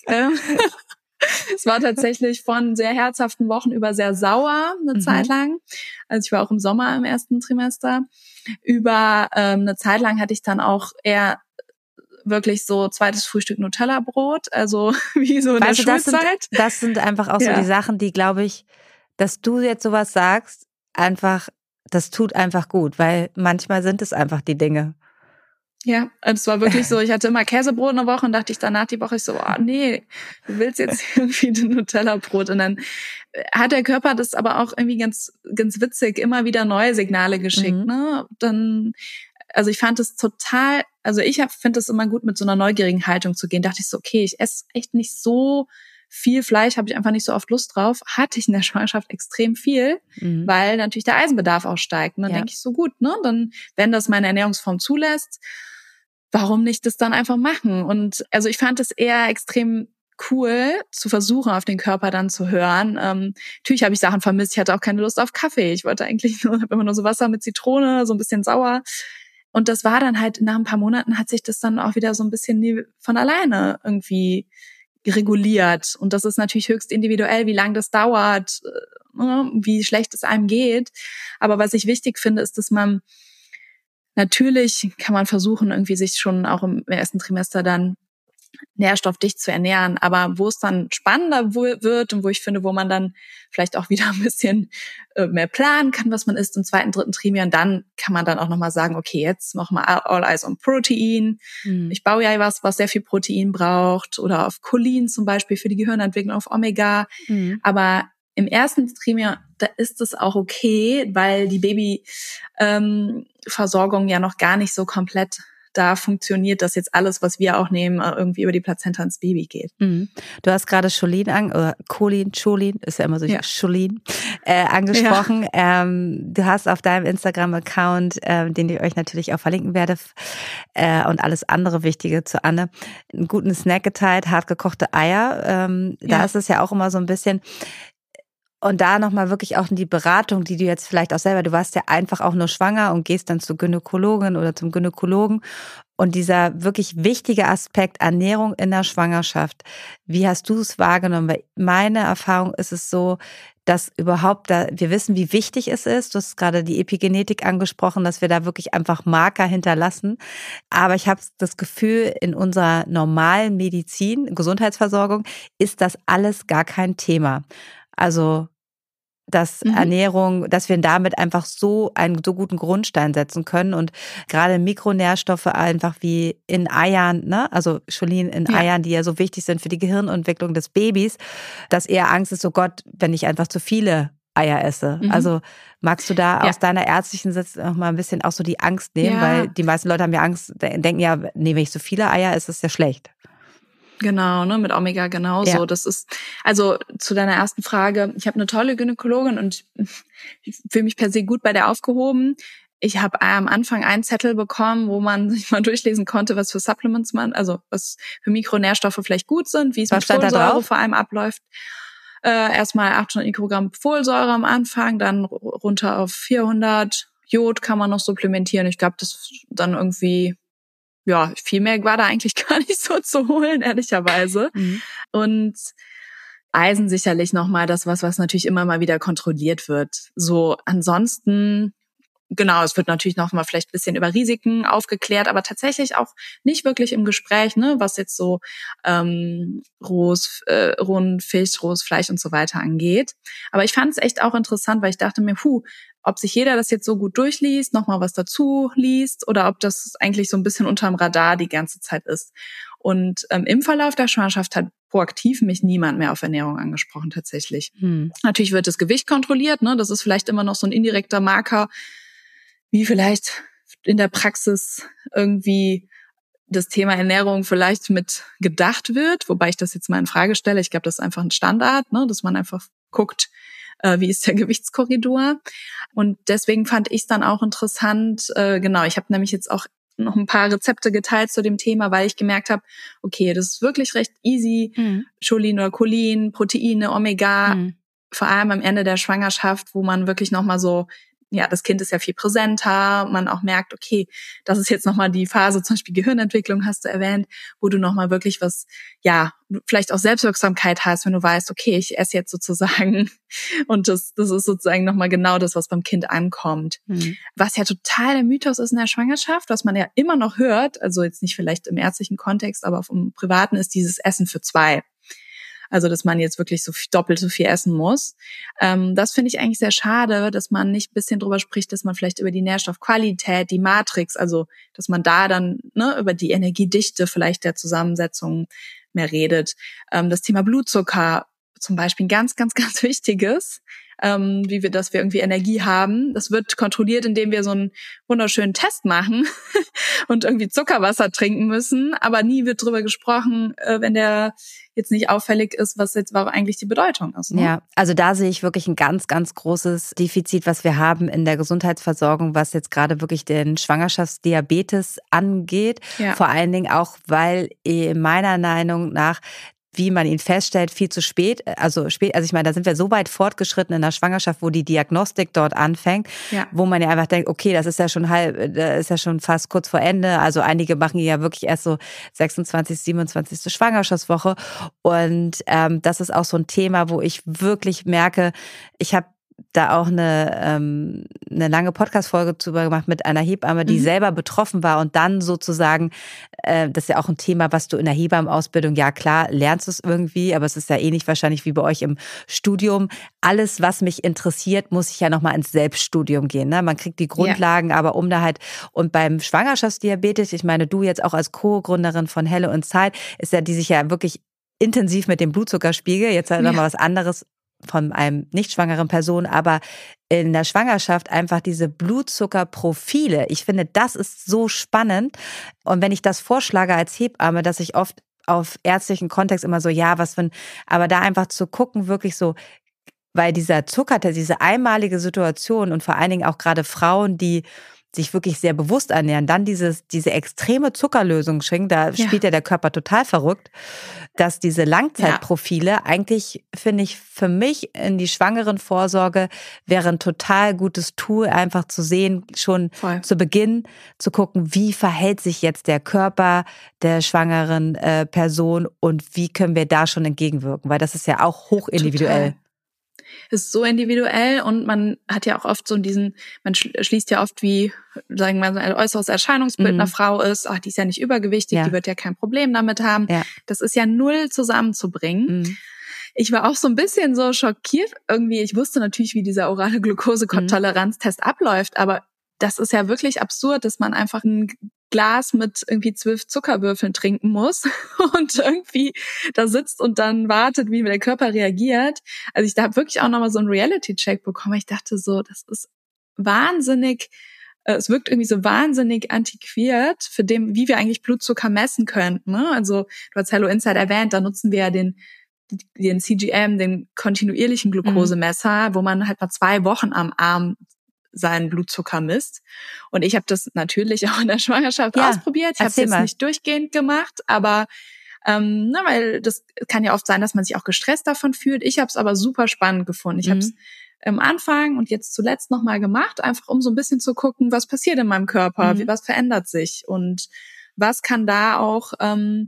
Es war tatsächlich von sehr herzhaften Wochen über sehr sauer eine mhm. Zeit lang. Also ich war auch im Sommer im ersten Trimester. Über ähm, eine Zeit lang hatte ich dann auch eher wirklich so zweites Frühstück Nutella-Brot. Also wie so in weißt der du, Schulzeit. Das sind, das sind einfach auch ja. so die Sachen, die, glaube ich, dass du jetzt sowas sagst, einfach, das tut einfach gut, weil manchmal sind es einfach die Dinge. Ja, es war wirklich so, ich hatte immer Käsebrot eine Woche und dachte ich danach die Woche, ich so, oh nee, du willst jetzt irgendwie ein Nutella-Brot. Und dann hat der Körper das aber auch irgendwie ganz ganz witzig immer wieder neue Signale geschickt. Mhm. Ne? Dann, also ich fand es total, also ich finde es immer gut, mit so einer neugierigen Haltung zu gehen. Dachte ich so, okay, ich esse echt nicht so viel Fleisch, habe ich einfach nicht so oft Lust drauf. Hatte ich in der Schwangerschaft extrem viel, mhm. weil natürlich der Eisenbedarf auch steigt. Und dann ja. denke ich so, gut, ne, dann, wenn das meine Ernährungsform zulässt, warum nicht das dann einfach machen? Und also ich fand es eher extrem cool, zu versuchen, auf den Körper dann zu hören. Ähm, natürlich habe ich Sachen vermisst. Ich hatte auch keine Lust auf Kaffee. Ich wollte eigentlich nur, habe immer nur so Wasser mit Zitrone, so ein bisschen sauer. Und das war dann halt, nach ein paar Monaten hat sich das dann auch wieder so ein bisschen von alleine irgendwie reguliert. Und das ist natürlich höchst individuell, wie lange das dauert, wie schlecht es einem geht. Aber was ich wichtig finde, ist, dass man natürlich kann man versuchen, irgendwie sich schon auch im ersten Trimester dann nährstoffdicht zu ernähren. Aber wo es dann spannender wird und wo ich finde, wo man dann vielleicht auch wieder ein bisschen mehr planen kann, was man isst im zweiten, dritten Trimester, dann kann man dann auch nochmal sagen, okay, jetzt machen wir all eyes on Protein. Mhm. Ich baue ja was, was sehr viel Protein braucht, oder auf Cholin zum Beispiel für die Gehirnentwicklung, auf Omega. Mhm. Aber im ersten Trimester, da ist es auch okay, weil die Babyversorgung ähm, ja noch gar nicht so komplett da funktioniert, dass jetzt alles, was wir auch nehmen, irgendwie über die Plazenta ins Baby geht. Mhm. Du hast gerade Cholin an, oder Cholin, Cholin, ist ja immer so, ja. Cholin, äh, angesprochen. Ja. Ähm, du hast auf deinem Instagram-Account, äh, den ich euch natürlich auch verlinken werde, äh, und alles andere Wichtige zu Anne, einen guten Snack geteilt, hartgekochte Eier. Ähm, ja. Da ist es ja auch immer so ein bisschen. Und da nochmal wirklich auch die Beratung, die du jetzt vielleicht auch selber, du warst ja einfach auch nur schwanger und gehst dann zur Gynäkologin oder zum Gynäkologen. Und dieser wirklich wichtige Aspekt Ernährung in der Schwangerschaft, wie hast du es wahrgenommen? Weil meine Erfahrung ist es so, dass überhaupt da, wir wissen, wie wichtig es ist. Du hast gerade die Epigenetik angesprochen, dass wir da wirklich einfach Marker hinterlassen. Aber ich habe das Gefühl, in unserer normalen Medizin, Gesundheitsversorgung, ist das alles gar kein Thema. Also dass mhm. Ernährung, dass wir damit einfach so einen so guten Grundstein setzen können und gerade Mikronährstoffe einfach wie in Eiern, ne, also Cholin in ja. Eiern, die ja so wichtig sind für die Gehirnentwicklung des Babys, dass eher Angst ist, so Gott, wenn ich einfach zu viele Eier esse. Mhm. Also magst du da ja. aus deiner ärztlichen Sicht noch mal ein bisschen auch so die Angst nehmen, ja. weil die meisten Leute haben ja Angst, denken ja, nee, wenn ich so viele Eier esse, ist das ja schlecht. Genau, ne, mit Omega genauso. Ja. Das ist, also zu deiner ersten Frage, ich habe eine tolle Gynäkologin und ich fühle mich per se gut bei der aufgehoben. ich habe am Anfang einen Zettel bekommen, wo man sich mal durchlesen konnte, was für Supplements man, also was für Mikronährstoffe vielleicht gut sind, wie es mit Folsäure vor allem abläuft. Äh, erstmal achthundert Mikrogramm Folsäure am Anfang, dann runter auf vierhundert. Jod kann man noch supplementieren. Ich glaube, das dann irgendwie, ja, viel mehr war da eigentlich gar nicht so zu holen, ehrlicherweise. Mhm. Und Eisen sicherlich nochmal das was, was natürlich immer mal wieder kontrolliert wird. So, ansonsten, genau, es wird natürlich noch mal vielleicht ein bisschen über Risiken aufgeklärt, aber tatsächlich auch nicht wirklich im Gespräch, ne, was jetzt so ähm, rohes, äh, rohen Fisch, rohes Fleisch und so weiter angeht. Aber ich fand es echt auch interessant, weil ich dachte mir, puh, ob sich jeder das jetzt so gut durchliest, noch mal was dazu liest oder ob das eigentlich so ein bisschen unterm Radar die ganze Zeit ist. Und ähm, im Verlauf der Schwangerschaft hat proaktiv mich niemand mehr auf Ernährung angesprochen tatsächlich. Hm. Natürlich wird das Gewicht kontrolliert, ne, das ist vielleicht immer noch so ein indirekter Marker, wie vielleicht in der Praxis irgendwie das Thema Ernährung vielleicht mit gedacht wird, wobei ich das jetzt mal in Frage stelle. Ich glaube, das ist einfach ein Standard, ne, dass man einfach guckt, äh, wie ist der Gewichtskorridor. Und deswegen fand ich es dann auch interessant, äh, genau, ich habe nämlich jetzt auch noch ein paar Rezepte geteilt zu dem Thema, weil ich gemerkt habe, okay, das ist wirklich recht easy, mhm. Cholin oder Cholin, Proteine, Omega, mhm. vor allem am Ende der Schwangerschaft, wo man wirklich nochmal so, ja, das Kind ist ja viel präsenter, man auch merkt, okay, das ist jetzt nochmal die Phase, zum Beispiel Gehirnentwicklung hast du erwähnt, wo du nochmal wirklich was, ja, vielleicht auch Selbstwirksamkeit hast, wenn du weißt, okay, ich esse jetzt sozusagen und das das ist sozusagen nochmal genau das, was beim Kind ankommt. Mhm. Was ja total der Mythos ist in der Schwangerschaft, was man ja immer noch hört, also jetzt nicht vielleicht im ärztlichen Kontext, aber im Privaten, ist dieses Essen für zwei. Also, dass man jetzt wirklich so viel, doppelt so viel essen muss. Ähm, das finde ich eigentlich sehr schade, dass man nicht ein bisschen drüber spricht, dass man vielleicht über die Nährstoffqualität, die Matrix, also, dass man da dann, ne, über die Energiedichte vielleicht der Zusammensetzung mehr redet. Ähm, das Thema Blutzucker zum Beispiel ein ganz, ganz, ganz wichtiges, ähm, wie wir, dass wir irgendwie Energie haben. Das wird kontrolliert, indem wir so einen wunderschönen Test machen und irgendwie Zuckerwasser trinken müssen. Aber nie wird drüber gesprochen, äh, wenn der jetzt nicht auffällig ist, was jetzt war eigentlich die Bedeutung ist. Ne? Ja, also da sehe ich wirklich ein ganz, ganz großes Defizit, was wir haben in der Gesundheitsversorgung, was jetzt gerade wirklich den Schwangerschaftsdiabetes angeht. Ja. Vor allen Dingen auch, weil meiner Meinung nach, wie man ihn feststellt, viel zu spät, also spät, also ich meine, da sind wir so weit fortgeschritten in der Schwangerschaft, wo die Diagnostik dort anfängt, ja. wo man ja einfach denkt, okay, das ist ja schon halb, das ist ja schon fast kurz vor Ende, also einige machen ja wirklich erst so sechsundzwanzigste, siebenundzwanzigste Schwangerschaftswoche und ähm, das ist auch so ein Thema, wo ich wirklich merke, ich habe da auch eine, ähm, eine lange Podcast-Folge drüber gemacht mit einer Hebamme, die mhm. selber betroffen war und dann sozusagen, äh, das ist ja auch ein Thema, was du in der Hebammenausbildung, ja klar, lernst es irgendwie, aber es ist ja ähnlich wahrscheinlich wie bei euch im Studium. Alles, was mich interessiert, muss ich ja nochmal ins Selbststudium gehen. Ne? Man kriegt die Grundlagen, ja. aber um da halt, und beim Schwangerschaftsdiabetes, ich meine, du jetzt auch als Co-Gründerin von Helle und Zeit, ist ja, die sich ja wirklich intensiv mit dem Blutzuckerspiegel, jetzt halt ja. nochmal was anderes, von einem nicht schwangeren Person, aber in der Schwangerschaft einfach diese Blutzuckerprofile. Ich finde, das ist so spannend. Und wenn ich das vorschlage als Hebamme, dass ich oft auf ärztlichen Kontext immer so, ja, was für ein, aber da einfach zu gucken, wirklich so, weil dieser Zucker, diese einmalige Situation und vor allen Dingen auch gerade Frauen, die sich wirklich sehr bewusst ernähren, dann dieses, diese extreme Zuckerlösung schenken, da ja. spielt ja der Körper total verrückt, dass diese Langzeitprofile ja. eigentlich, finde ich, für mich in die Schwangerenvorsorge wäre ein total gutes Tool, einfach zu sehen, schon Voll. zu Beginn zu gucken, wie verhält sich jetzt der Körper der schwangeren äh, Person und wie können wir da schon entgegenwirken, weil das ist ja auch hochindividuell. Total. Ist so individuell und man hat ja auch oft so diesen, man schließt ja oft, wie, sagen wir mal, ein äußeres Erscheinungsbild mhm. einer Frau ist, ach, die ist ja nicht übergewichtig, ja. die wird ja kein Problem damit haben. Ja. Das ist ja null zusammenzubringen. Mhm. Ich war auch so ein bisschen so schockiert irgendwie. Ich wusste natürlich, wie dieser orale Glukosetoleranztest mhm. abläuft, aber das ist ja wirklich absurd, dass man einfach ein Glas mit irgendwie zwölf Zuckerwürfeln trinken muss und irgendwie da sitzt und dann wartet, wie der Körper reagiert. Also ich da habe wirklich auch nochmal so einen Reality-Check bekommen. Ich dachte so, das ist wahnsinnig, äh, es wirkt irgendwie so wahnsinnig antiquiert für dem, wie wir eigentlich Blutzucker messen könnten. Ne? Also du hast Hello Inside erwähnt, da nutzen wir ja den den C G M, den kontinuierlichen Glukosemesser, mhm. wo man halt mal zwei Wochen am Arm seinen Blutzucker misst. Und ich habe das natürlich auch in der Schwangerschaft ja, ausprobiert. Ich habe es jetzt mal. nicht durchgehend gemacht, aber ähm, na, weil das kann ja oft sein, dass man sich auch gestresst davon fühlt. Ich habe es aber super spannend gefunden. Ich mhm. habe es am Anfang und jetzt zuletzt nochmal gemacht, einfach um so ein bisschen zu gucken, was passiert in meinem Körper, mhm. wie was verändert sich und was kann da auch ähm,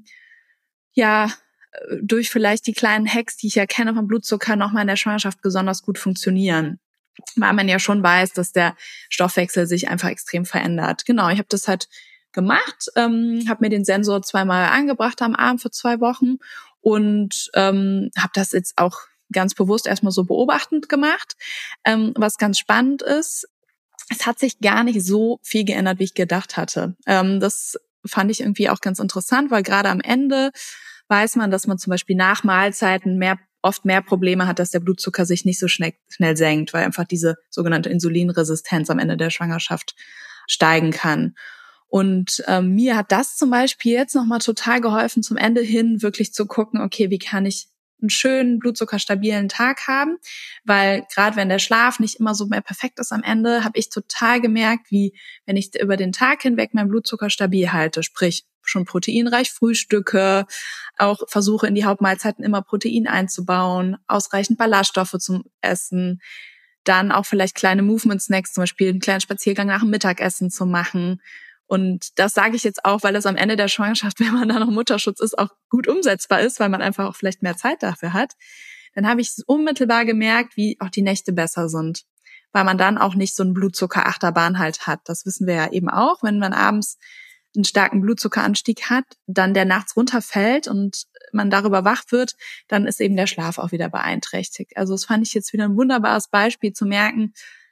ja durch vielleicht die kleinen Hacks, die ich ja kenne vom Blutzucker, nochmal in der Schwangerschaft besonders gut funktionieren. Weil man ja schon weiß, dass der Stoffwechsel sich einfach extrem verändert. Genau, ich habe das halt gemacht, ähm, habe mir den Sensor zweimal angebracht am Abend für zwei Wochen und ähm, habe das jetzt auch ganz bewusst erstmal so beobachtend gemacht. Ähm, was ganz spannend ist, es hat sich gar nicht so viel geändert, wie ich gedacht hatte. Ähm, das fand ich irgendwie auch ganz interessant, weil gerade am Ende weiß man, dass man zum Beispiel nach Mahlzeiten mehr oft mehr Probleme hat, dass der Blutzucker sich nicht so schnell, schnell senkt, weil einfach diese sogenannte Insulinresistenz am Ende der Schwangerschaft steigen kann. Und ähm, mir hat das zum Beispiel jetzt nochmal total geholfen, zum Ende hin wirklich zu gucken, okay, wie kann ich einen schönen, blutzuckerstabilen Tag haben, weil gerade wenn der Schlaf nicht immer so mehr perfekt ist am Ende, habe ich total gemerkt, wie wenn ich über den Tag hinweg meinen Blutzucker stabil halte, sprich schon proteinreich frühstücke, auch versuche in die Hauptmahlzeiten immer Protein einzubauen, ausreichend Ballaststoffe zum Essen, dann auch vielleicht kleine Movement-Snacks, zum Beispiel einen kleinen Spaziergang nach dem Mittagessen zu machen. Und das sage ich jetzt auch, weil das am Ende der Schwangerschaft, wenn man da noch Mutterschutz ist, auch gut umsetzbar ist, weil man einfach auch vielleicht mehr Zeit dafür hat. Dann habe ich unmittelbar gemerkt, wie auch die Nächte besser sind, weil man dann auch nicht so einen Blutzucker-Achterbahn halt hat. Das wissen wir ja eben auch, wenn man abends einen starken Blutzuckeranstieg hat, dann der nachts runterfällt und man darüber wach wird, dann ist eben der Schlaf auch wieder beeinträchtigt. Also das fand ich jetzt wieder ein wunderbares Beispiel zu merken,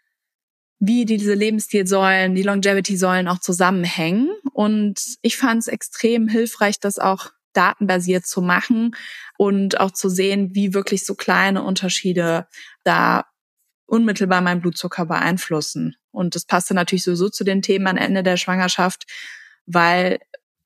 wie diese Lebensstilsäulen, die Longevity-Säulen auch zusammenhängen. Und ich fand es extrem hilfreich, das auch datenbasiert zu machen und auch zu sehen, wie wirklich so kleine Unterschiede da unmittelbar meinen Blutzucker beeinflussen. Und das passte natürlich sowieso zu den Themen am Ende der Schwangerschaft, weil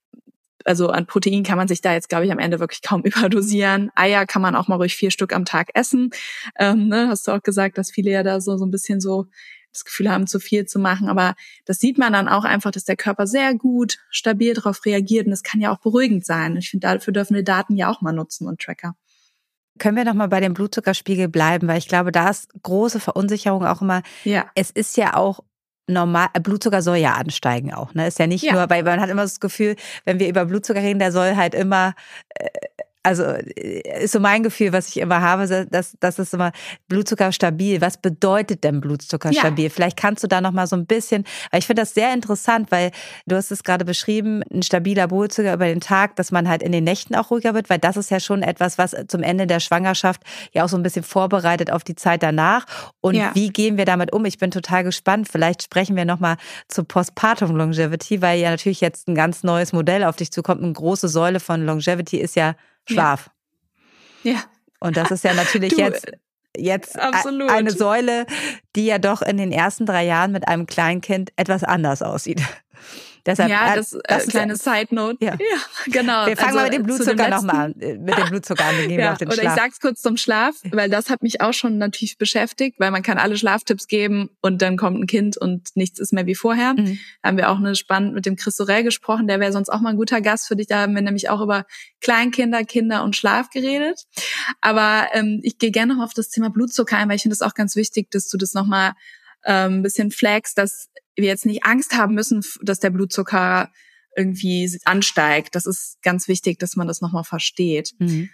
also an Protein kann man sich da jetzt, glaube ich, am Ende wirklich kaum überdosieren. Eier kann man auch mal ruhig vier Stück am Tag essen. Ähm, ne, hast du auch gesagt, dass viele ja da so, so ein bisschen so das Gefühl haben, zu viel zu machen. Aber das sieht man dann auch einfach, dass der Körper sehr gut, stabil darauf reagiert. Und das kann ja auch beruhigend sein. Ich finde, dafür dürfen wir Daten ja auch mal nutzen und Tracker. Können wir noch mal bei dem Blutzuckerspiegel bleiben? Weil ich glaube, da ist große Verunsicherung auch immer. Ja. Es ist ja auch normal, Blutzucker soll ja ansteigen auch, ne? Ist ja nicht ja. nur, weil man hat immer das Gefühl, wenn wir über Blutzucker reden, der soll halt immer, äh, also ist so mein Gefühl, was ich immer habe, dass das ist immer Blutzucker stabil. Was bedeutet denn Blutzucker ja. stabil? Vielleicht kannst du da noch mal so ein bisschen, weil ich finde das sehr interessant, weil du hast es gerade beschrieben, ein stabiler Blutzucker über den Tag, dass man halt in den Nächten auch ruhiger wird, weil das ist ja schon etwas, was zum Ende der Schwangerschaft ja auch so ein bisschen vorbereitet auf die Zeit danach. Und ja. wie gehen wir damit um? Ich bin total gespannt. Vielleicht sprechen wir noch mal zu Postpartum Longevity, weil ja natürlich jetzt ein ganz neues Modell auf dich zukommt. Eine große Säule von Longevity ist ja Schlaf. Ja. ja. Und das ist ja natürlich du, jetzt, jetzt absolut. eine Säule, die ja doch in den ersten drei Jahren mit einem Kleinkind etwas anders aussieht. Deshalb, ja, das, äh, das kleine ist, Side Note. Ja. ja, genau. Wir fangen also, mal mit dem Blutzucker nochmal an. Mit dem Blutzucker an, wir gehen ja, auf den oder Schlaf. Ich sag's kurz zum Schlaf, weil das hat mich auch schon natürlich beschäftigt, weil man kann alle Schlaftipps geben und dann kommt ein Kind und nichts ist mehr wie vorher. Mhm. Da haben wir auch eine spannend mit dem Chris Sorel gesprochen, der wäre sonst auch mal ein guter Gast für dich. Da haben wir nämlich auch über Kleinkinder, Kinder und Schlaf geredet. Aber ähm, ich gehe gerne noch auf das Thema Blutzucker ein, weil ich finde es auch ganz wichtig, dass du das nochmal ähm, ein bisschen flagst, dass wir jetzt nicht Angst haben müssen, dass der Blutzucker irgendwie ansteigt. Das ist ganz wichtig, dass man das nochmal versteht. Mhm.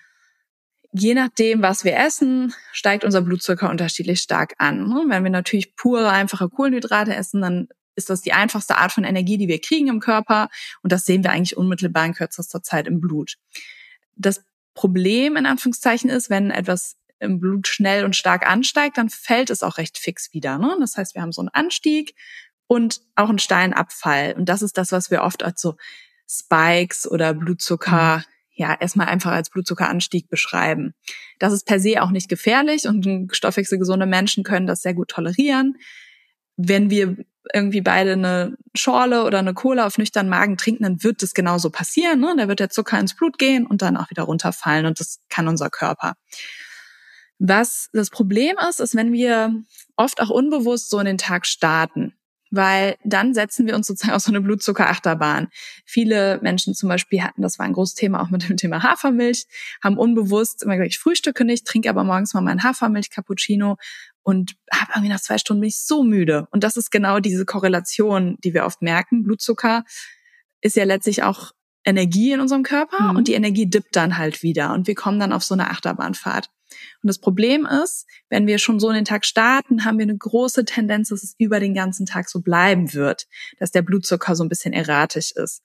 Je nachdem, was wir essen, steigt unser Blutzucker unterschiedlich stark an. Wenn wir natürlich pure, einfache Kohlenhydrate essen, dann ist das die einfachste Art von Energie, die wir kriegen im Körper. Und das sehen wir eigentlich unmittelbar in kürzester Zeit im Blut. Das Problem, in Anführungszeichen, ist, wenn etwas im Blut schnell und stark ansteigt, dann fällt es auch recht fix wieder. Ne? Das heißt, wir haben so einen Anstieg und auch einen steilen Abfall. Und das ist das, was wir oft als so Spikes oder Blutzucker, mhm. ja, erstmal einfach als Blutzuckeranstieg beschreiben. Das ist per se auch nicht gefährlich und stoffwechselgesunde Menschen können das sehr gut tolerieren. Wenn wir irgendwie beide eine Schorle oder eine Cola auf nüchternen Magen trinken, dann wird das genauso passieren. Ne? Da wird der Zucker ins Blut gehen und dann auch wieder runterfallen und das kann unser Körper. Was das Problem ist, ist, wenn wir oft auch unbewusst so in den Tag starten. Weil dann setzen wir uns sozusagen auf so eine Blutzuckerachterbahn. Viele Menschen zum Beispiel hatten, das war ein großes Thema auch mit dem Thema Hafermilch, haben unbewusst immer gesagt, ich frühstücke nicht, trinke aber morgens mal meinen Hafermilch-Cappuccino und habe irgendwie nach zwei Stunden bin ich so müde. Und das ist genau diese Korrelation, die wir oft merken. Blutzucker ist ja letztlich auch Energie in unserem Körper mhm. und die Energie dippt dann halt wieder und wir kommen dann auf so eine Achterbahnfahrt. Und das Problem ist, wenn wir schon so in den Tag starten, haben wir eine große Tendenz, dass es über den ganzen Tag so bleiben wird, dass der Blutzucker so ein bisschen erratisch ist.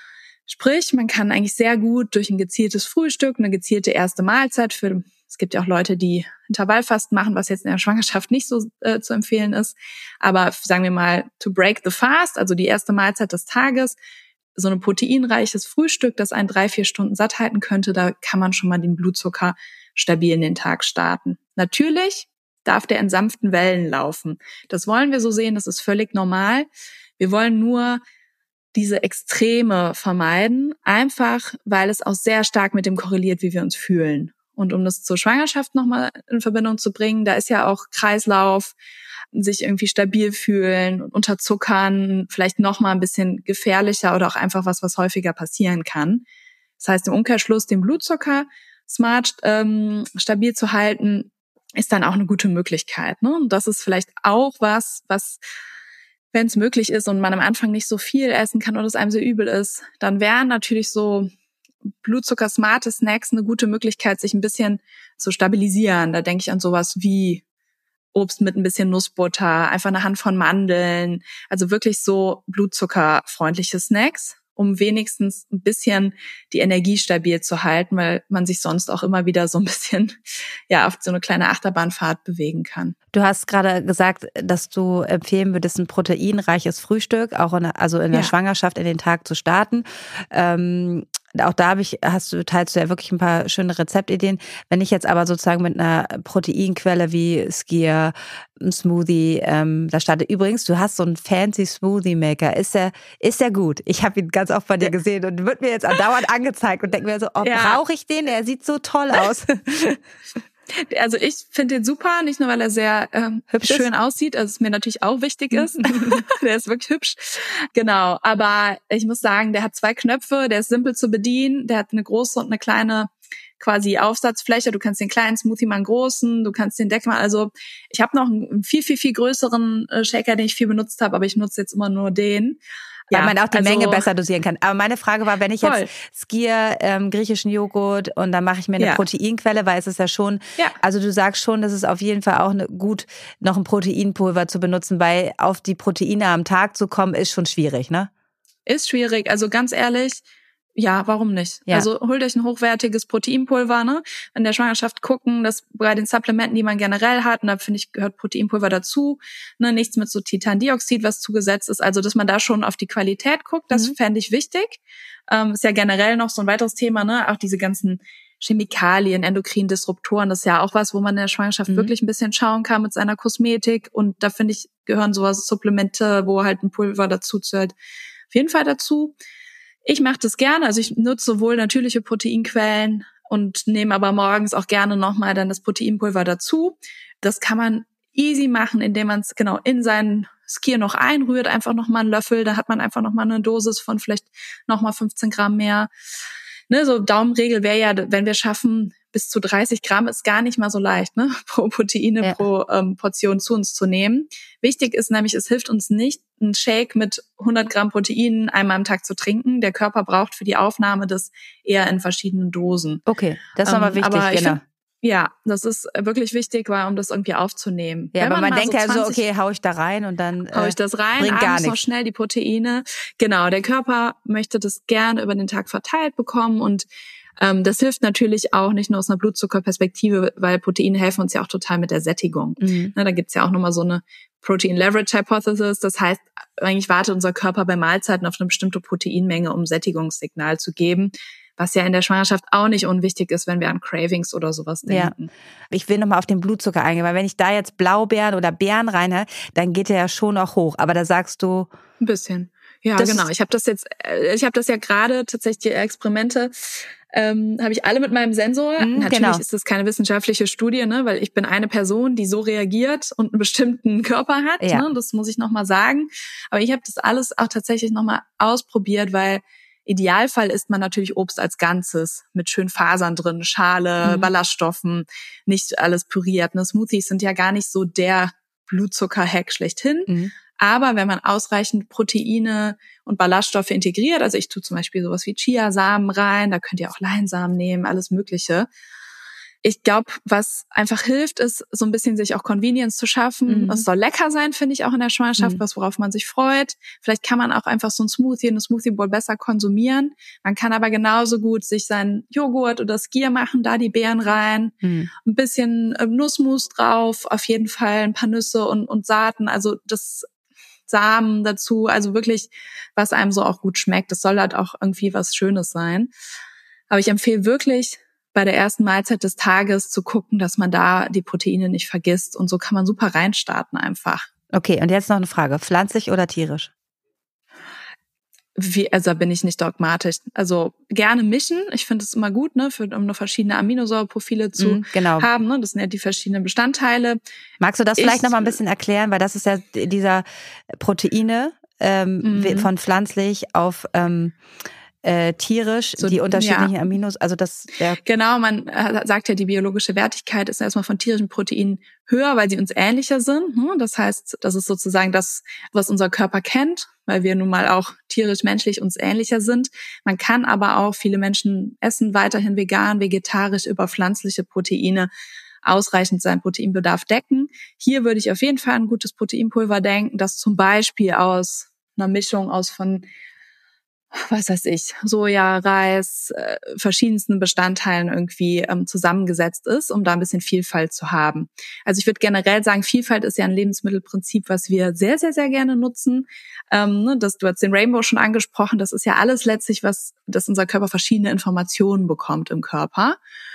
Sprich, man kann eigentlich sehr gut durch ein gezieltes Frühstück, eine gezielte erste Mahlzeit für, es gibt ja auch Leute, die Intervallfasten machen, was jetzt in der Schwangerschaft nicht so äh, zu empfehlen ist, aber sagen wir mal, to break the fast, also die erste Mahlzeit des Tages, so ein proteinreiches Frühstück, das einen drei, vier Stunden satt halten könnte, da kann man schon mal den Blutzucker stabil in den Tag starten. Natürlich darf der in sanften Wellen laufen. Das wollen wir so sehen, das ist völlig normal. Wir wollen nur diese Extreme vermeiden, einfach weil es auch sehr stark mit dem korreliert, wie wir uns fühlen. Und um das zur Schwangerschaft nochmal in Verbindung zu bringen, da ist ja auch Kreislauf, sich irgendwie stabil fühlen, unterzuckern, vielleicht nochmal ein bisschen gefährlicher oder auch einfach was, was häufiger passieren kann. Das heißt, im Umkehrschluss den Blutzucker smart ähm, stabil zu halten, ist dann auch eine gute Möglichkeit. Ne? Und das ist vielleicht auch was, was, wenn es möglich ist und man am Anfang nicht so viel essen kann oder es einem so übel ist, dann wären natürlich so Blutzucker-smarte Snacks eine gute Möglichkeit, sich ein bisschen zu stabilisieren. Da denke ich an sowas wie Obst mit ein bisschen Nussbutter, einfach eine Handvoll Mandeln, also wirklich so blutzuckerfreundliche Snacks, um wenigstens ein bisschen die Energie stabil zu halten, weil man sich sonst auch immer wieder so ein bisschen ja auf so eine kleine Achterbahnfahrt bewegen kann. Du hast gerade gesagt, dass du empfehlen würdest, ein proteinreiches Frühstück, auch in, also in der ja. Schwangerschaft in den Tag zu starten. Ähm, Auch da habe ich, hast du, teilst du ja wirklich ein paar schöne Rezeptideen. Wenn ich jetzt aber sozusagen mit einer Proteinquelle wie Skyr, ein Smoothie, ähm, da starte. Übrigens, du hast so einen fancy Smoothie Maker. Ist der, ist der gut? Ich habe ihn ganz oft bei dir gesehen und wird mir jetzt andauernd angezeigt und denke mir so, oh, ja. brauche ich den? Der sieht so toll aus. Also ich finde den super, nicht nur, weil er sehr ähm, hübsch schön aussieht, also es mir natürlich auch wichtig ist. Der ist wirklich hübsch. Genau, aber ich muss sagen, der hat zwei Knöpfe, der ist simpel zu bedienen, der hat eine große und eine kleine quasi Aufsatzfläche. Du kannst den kleinen Smoothie mal einen großen, du kannst den Deckel mal, also ich habe noch einen viel, viel, viel größeren Shaker, den ich viel benutzt habe, aber ich nutze jetzt immer nur den. Weil ja, man auch die also, Menge besser dosieren kann. Aber meine Frage war, wenn ich voll. jetzt Skyr, ähm, griechischen Joghurt und dann mache ich mir eine ja. Proteinquelle, weil es ist ja schon, ja. also du sagst schon, dass es auf jeden Fall auch eine, gut, noch ein Proteinpulver zu benutzen, weil auf die Proteine am Tag zu kommen, ist schon schwierig, ne? Ist schwierig. Also ganz ehrlich, ja, warum nicht? Ja. Also holt euch ein hochwertiges Proteinpulver, ne? In der Schwangerschaft gucken, dass bei den Supplementen, die man generell hat, und da finde ich, gehört Proteinpulver dazu, ne? Nichts mit so Titandioxid, was zugesetzt ist. Also, dass man da schon auf die Qualität guckt, das mhm. fände ich wichtig. Ähm, ist ja generell noch so ein weiteres Thema, ne? Auch diese ganzen Chemikalien, Endokrindisruptoren, das ist ja auch was, wo man in der Schwangerschaft mhm. wirklich ein bisschen schauen kann mit seiner Kosmetik. Und da finde ich, gehören sowas Supplemente, wo halt ein Pulver dazu zählt, auf jeden Fall dazu. Ich mache das gerne, also ich nutze sowohl natürliche Proteinquellen und nehme aber morgens auch gerne nochmal dann das Proteinpulver dazu. Das kann man easy machen, indem man es genau in seinen Skyr noch einrührt, einfach nochmal einen Löffel, da hat man einfach nochmal eine Dosis von vielleicht nochmal fünfzehn Gramm mehr. Ne, so Daumenregel wäre ja, wenn wir schaffen, bis zu dreißig Gramm ist gar nicht mal so leicht, ne, pro Proteine, ja. pro ähm, Portion zu uns zu nehmen. Wichtig ist nämlich, es hilft uns nicht, einen Shake mit hundert Gramm Proteinen einmal am Tag zu trinken. Der Körper braucht für die Aufnahme das eher in verschiedenen Dosen. Okay, das ist nochmal ähm, wichtig, aber genau. Find, ja, das ist wirklich wichtig, weil, um das irgendwie aufzunehmen. Ja, Wenn aber man, man denkt ja so, so, okay, hau ich da rein und dann äh, hau ich das rein, bringt gar abends noch nichts. schnell die Proteine. Genau, der Körper möchte das gerne über den Tag verteilt bekommen und ähm, das hilft natürlich auch nicht nur aus einer Blutzuckerperspektive, weil Proteine helfen uns ja auch total mit der Sättigung. Mhm. Ne, da gibt's ja auch nochmal so eine Protein Leverage Hypothesis. Das heißt, eigentlich wartet unser Körper bei Mahlzeiten auf eine bestimmte Proteinmenge, um Sättigungssignal zu geben. Was ja in der Schwangerschaft auch nicht unwichtig ist, wenn wir an Cravings oder sowas denken. Ja. Ich will nochmal auf den Blutzucker eingehen, weil wenn ich da jetzt Blaubeeren oder Beeren rein, dann geht der ja schon noch hoch. Aber da sagst du... Ein bisschen. Ja, genau. Ich habe das jetzt, ich habe das ja gerade tatsächlich die Experimente ähm, habe ich alle mit meinem Sensor. Mhm, Natürlich genau. ist das keine wissenschaftliche Studie, ne, weil ich bin eine Person, die so reagiert und einen bestimmten Körper hat. Ja. Ne, das muss ich nochmal sagen. Aber ich habe das alles auch tatsächlich nochmal ausprobiert, weil Idealfall isst man natürlich Obst als Ganzes mit schön Fasern drin, Schale, Mhm. Ballaststoffen, nicht alles püriert. Ne? Smoothies sind ja gar nicht so der Blutzucker-Hack schlechthin. Mhm. Aber wenn man ausreichend Proteine und Ballaststoffe integriert, also ich tue zum Beispiel sowas wie Chiasamen rein, da könnt ihr auch Leinsamen nehmen, alles Mögliche. Ich glaube, was einfach hilft, ist so ein bisschen sich auch Convenience zu schaffen. Mhm. Es soll lecker sein, finde ich, auch in der Schwangerschaft, Mhm. was worauf man sich freut. Vielleicht kann man auch einfach so ein Smoothie, eine Smoothie Bowl besser konsumieren. Man kann aber genauso gut sich seinen Joghurt oder Skier machen, da die Beeren rein, Mhm. ein bisschen äh, Nussmus drauf, auf jeden Fall ein paar Nüsse und, und Saaten, also das Samen dazu, also wirklich, was einem so auch gut schmeckt. Das soll halt auch irgendwie was Schönes sein. Aber ich empfehle wirklich, bei der ersten Mahlzeit des Tages zu gucken, dass man da die Proteine nicht vergisst. Und so kann man super reinstarten einfach. Okay, und jetzt noch eine Frage. Pflanzlich oder tierisch? Wie, also da bin ich nicht dogmatisch. Also gerne mischen. Ich finde es immer gut, ne, für, um nur verschiedene Aminosäureprofile zu Mhm, genau. haben. Ne? Das sind ja die verschiedenen Bestandteile. Magst du das Ich- vielleicht noch mal ein bisschen erklären? Weil das ist ja dieser Proteine ähm, Mhm. von pflanzlich auf ähm, äh, tierisch, So, die unterschiedlichen ja. Aminos, also das der Genau, man äh, sagt ja, die biologische Wertigkeit ist erstmal von tierischen Proteinen höher, weil sie uns ähnlicher sind. Hm? Das heißt, das ist sozusagen das, was unser Körper kennt, weil wir nun mal auch tierisch-menschlich uns ähnlicher sind. Man kann aber auch, viele Menschen essen weiterhin vegan, vegetarisch über pflanzliche Proteine ausreichend seinen Proteinbedarf decken. Hier würde ich auf jeden Fall an ein gutes Proteinpulver denken, das zum Beispiel aus einer Mischung aus von was weiß ich, Soja, Reis, äh, verschiedensten Bestandteilen irgendwie ähm, zusammengesetzt ist, um da ein bisschen Vielfalt zu haben. Also ich würde generell sagen, Vielfalt ist ja ein Lebensmittelprinzip, was wir sehr, sehr, sehr gerne nutzen. Ähm, ne, das, du hast den Rainbow schon angesprochen, das ist ja alles letztlich, was, dass unser Körper verschiedene Informationen bekommt im Körper.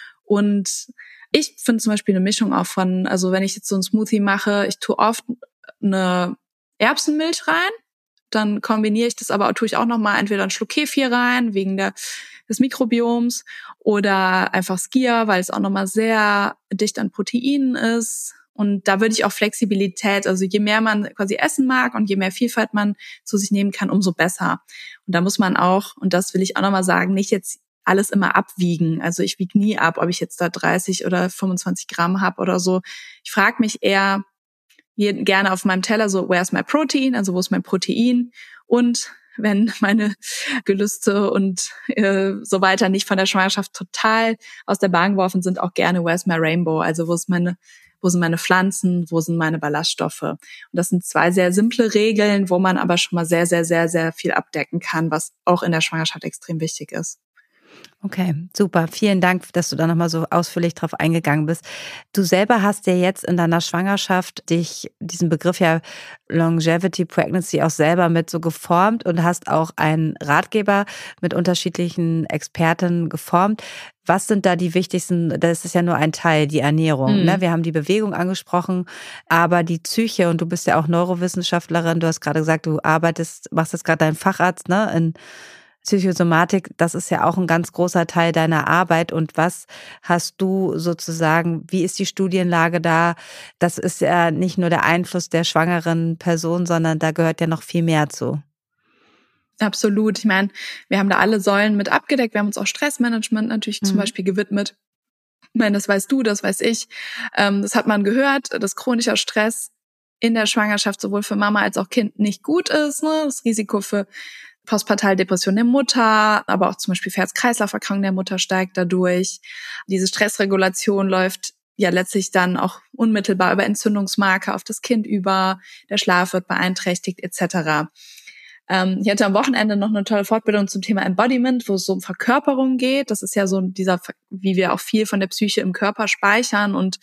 Und ich finde zum Beispiel eine Mischung auch von, also wenn ich jetzt so einen Smoothie mache, ich tue oft eine Erbsenmilch rein, dann kombiniere ich das aber, tue ich auch nochmal entweder einen Schluck Kefir rein, wegen der, des Mikrobioms, oder einfach Skyr, weil es auch nochmal sehr dicht an Proteinen ist. Und da würde ich auch Flexibilität, also je mehr man quasi essen mag und je mehr Vielfalt man zu sich nehmen kann, umso besser. Und da muss man auch, und das will ich auch nochmal sagen, nicht jetzt alles immer abwiegen. Also ich wiege nie ab, ob ich jetzt da dreißig oder fünfundzwanzig Gramm habe oder so. Ich frage mich eher, gerne auf meinem Teller so, where's my protein, also wo ist mein Protein, und wenn meine Gelüste und äh, so weiter nicht von der Schwangerschaft total aus der Bahn geworfen sind, auch gerne where's my rainbow, also wo ist meine, wo sind meine Pflanzen, wo sind meine Ballaststoffe. Und das sind zwei sehr simple Regeln, wo man aber schon mal sehr, sehr, sehr, sehr viel abdecken kann, was auch in der Schwangerschaft extrem wichtig ist. Okay, super. Vielen Dank, dass du da nochmal so ausführlich drauf eingegangen bist. Du selber hast ja jetzt in deiner Schwangerschaft dich, diesen Begriff ja Longevity Pregnancy auch selber mit so geformt und hast auch einen Ratgeber mit unterschiedlichen Experten geformt. Was sind da die wichtigsten, das ist ja nur ein Teil, die Ernährung. Mhm. Ne? Wir haben die Bewegung angesprochen, aber die Psyche, und du bist ja auch Neurowissenschaftlerin, du hast gerade gesagt, du arbeitest, machst jetzt gerade deinen Facharzt, ne, in Psychosomatik, das ist ja auch ein ganz großer Teil deiner Arbeit. Und was hast du sozusagen, wie ist die Studienlage da? Das ist ja nicht nur der Einfluss der schwangeren Person, sondern da gehört ja noch viel mehr zu. Absolut. Ich meine, wir haben da alle Säulen mit abgedeckt. Wir haben uns auch Stressmanagement natürlich mhm. zum Beispiel gewidmet. Ich meine, das weißt du, das weiß ich. Das hat man gehört, dass chronischer Stress in der Schwangerschaft sowohl für Mama als auch Kind nicht gut ist. Ne? Das Risiko für Postpartaldepression der Mutter, aber auch zum Beispiel Herz-Kreislauf-Erkrankung der Mutter steigt dadurch. Diese Stressregulation läuft ja letztlich dann auch unmittelbar über Entzündungsmarker auf das Kind über. Der Schlaf wird beeinträchtigt et cetera. Ähm, ich hatte am Wochenende noch eine tolle Fortbildung zum Thema Embodiment, wo es so um Verkörperung geht. Das ist ja so dieser, wie wir auch viel von der Psyche im Körper speichern. Und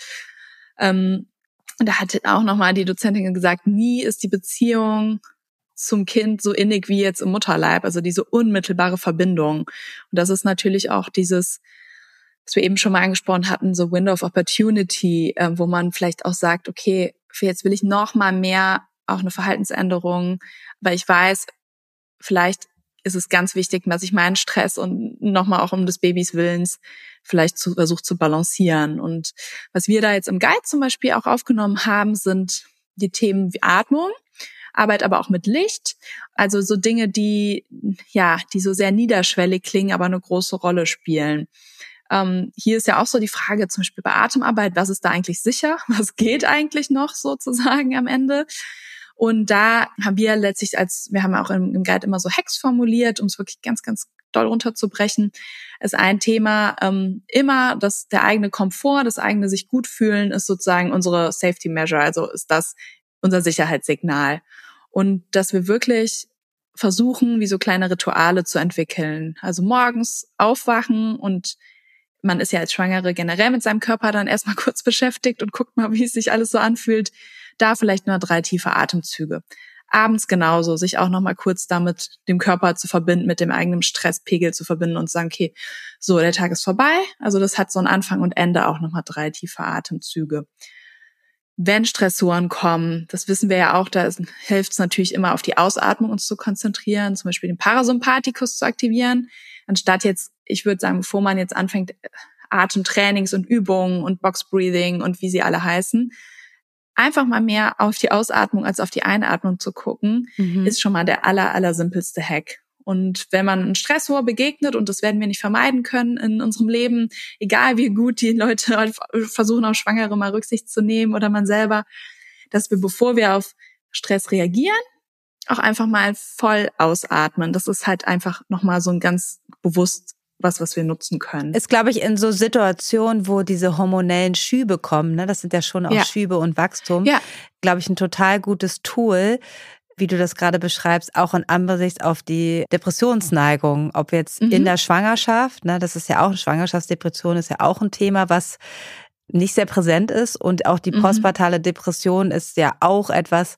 ähm, da hat auch nochmal die Dozentin gesagt, nie ist die Beziehung zum Kind so innig wie jetzt im Mutterleib, also diese unmittelbare Verbindung. Und das ist natürlich auch dieses, was wir eben schon mal angesprochen hatten, so Window of Opportunity, äh, wo man vielleicht auch sagt, okay, für jetzt will ich noch mal mehr auch eine Verhaltensänderung, weil ich weiß, vielleicht ist es ganz wichtig, dass ich meinen Stress und nochmal auch um des Babys Willens vielleicht zu, versuche zu balancieren. Und was wir da jetzt im Guide zum Beispiel auch aufgenommen haben, sind die Themen wie Atmung, Arbeit aber auch mit Licht. Also so Dinge, die, ja, die so sehr niederschwellig klingen, aber eine große Rolle spielen. Ähm, hier ist ja auch so die Frage, zum Beispiel bei Atemarbeit, was ist da eigentlich sicher? Was geht eigentlich noch sozusagen am Ende? Und da haben wir letztlich als, wir haben auch im, im Guide immer so Hacks formuliert, um es wirklich ganz, ganz doll runterzubrechen, ist ein Thema ähm, immer, dass der eigene Komfort, das eigene sich gut fühlen, ist sozusagen unsere Safety Measure, also ist das unser Sicherheitssignal. Und dass wir wirklich versuchen, wie so kleine Rituale zu entwickeln. Also morgens aufwachen und man ist ja als Schwangere generell mit seinem Körper dann erstmal kurz beschäftigt und guckt mal, wie es sich alles so anfühlt. Da vielleicht nur drei tiefe Atemzüge. Abends genauso, sich auch nochmal kurz damit dem Körper zu verbinden, mit dem eigenen Stresspegel zu verbinden und zu sagen, okay, so, der Tag ist vorbei. Also das hat so einen Anfang und Ende, auch nochmal drei tiefe Atemzüge. Wenn Stressoren kommen, das wissen wir ja auch, da hilft es natürlich immer auf die Ausatmung uns zu konzentrieren, zum Beispiel den Parasympathikus zu aktivieren, anstatt jetzt, ich würde sagen, bevor man jetzt anfängt, Atemtrainings und Übungen und Box-Breathing und wie sie alle heißen, einfach mal mehr auf die Ausatmung als auf die Einatmung zu gucken, mhm. ist schon mal der aller, aller simpelste Hack. Und wenn man einem Stressor begegnet, und das werden wir nicht vermeiden können in unserem Leben, egal wie gut die Leute versuchen, auf Schwangere mal Rücksicht zu nehmen oder man selber, dass wir, bevor wir auf Stress reagieren, auch einfach mal voll ausatmen. Das ist halt einfach nochmal so ein ganz bewusst was, was wir nutzen können. Ist, glaube ich, in so Situationen, wo diese hormonellen Schübe kommen, ne, das sind ja schon auch ja. Schübe und Wachstum, ja. glaube ich, ein total gutes Tool, wie du das gerade beschreibst, auch in Ansicht auf die Depressionsneigung, ob jetzt mhm. in der Schwangerschaft, ne, das ist ja auch, Schwangerschaftsdepression ist ja auch ein Thema, was nicht sehr präsent ist, und auch die postpartale Depression ist ja auch etwas,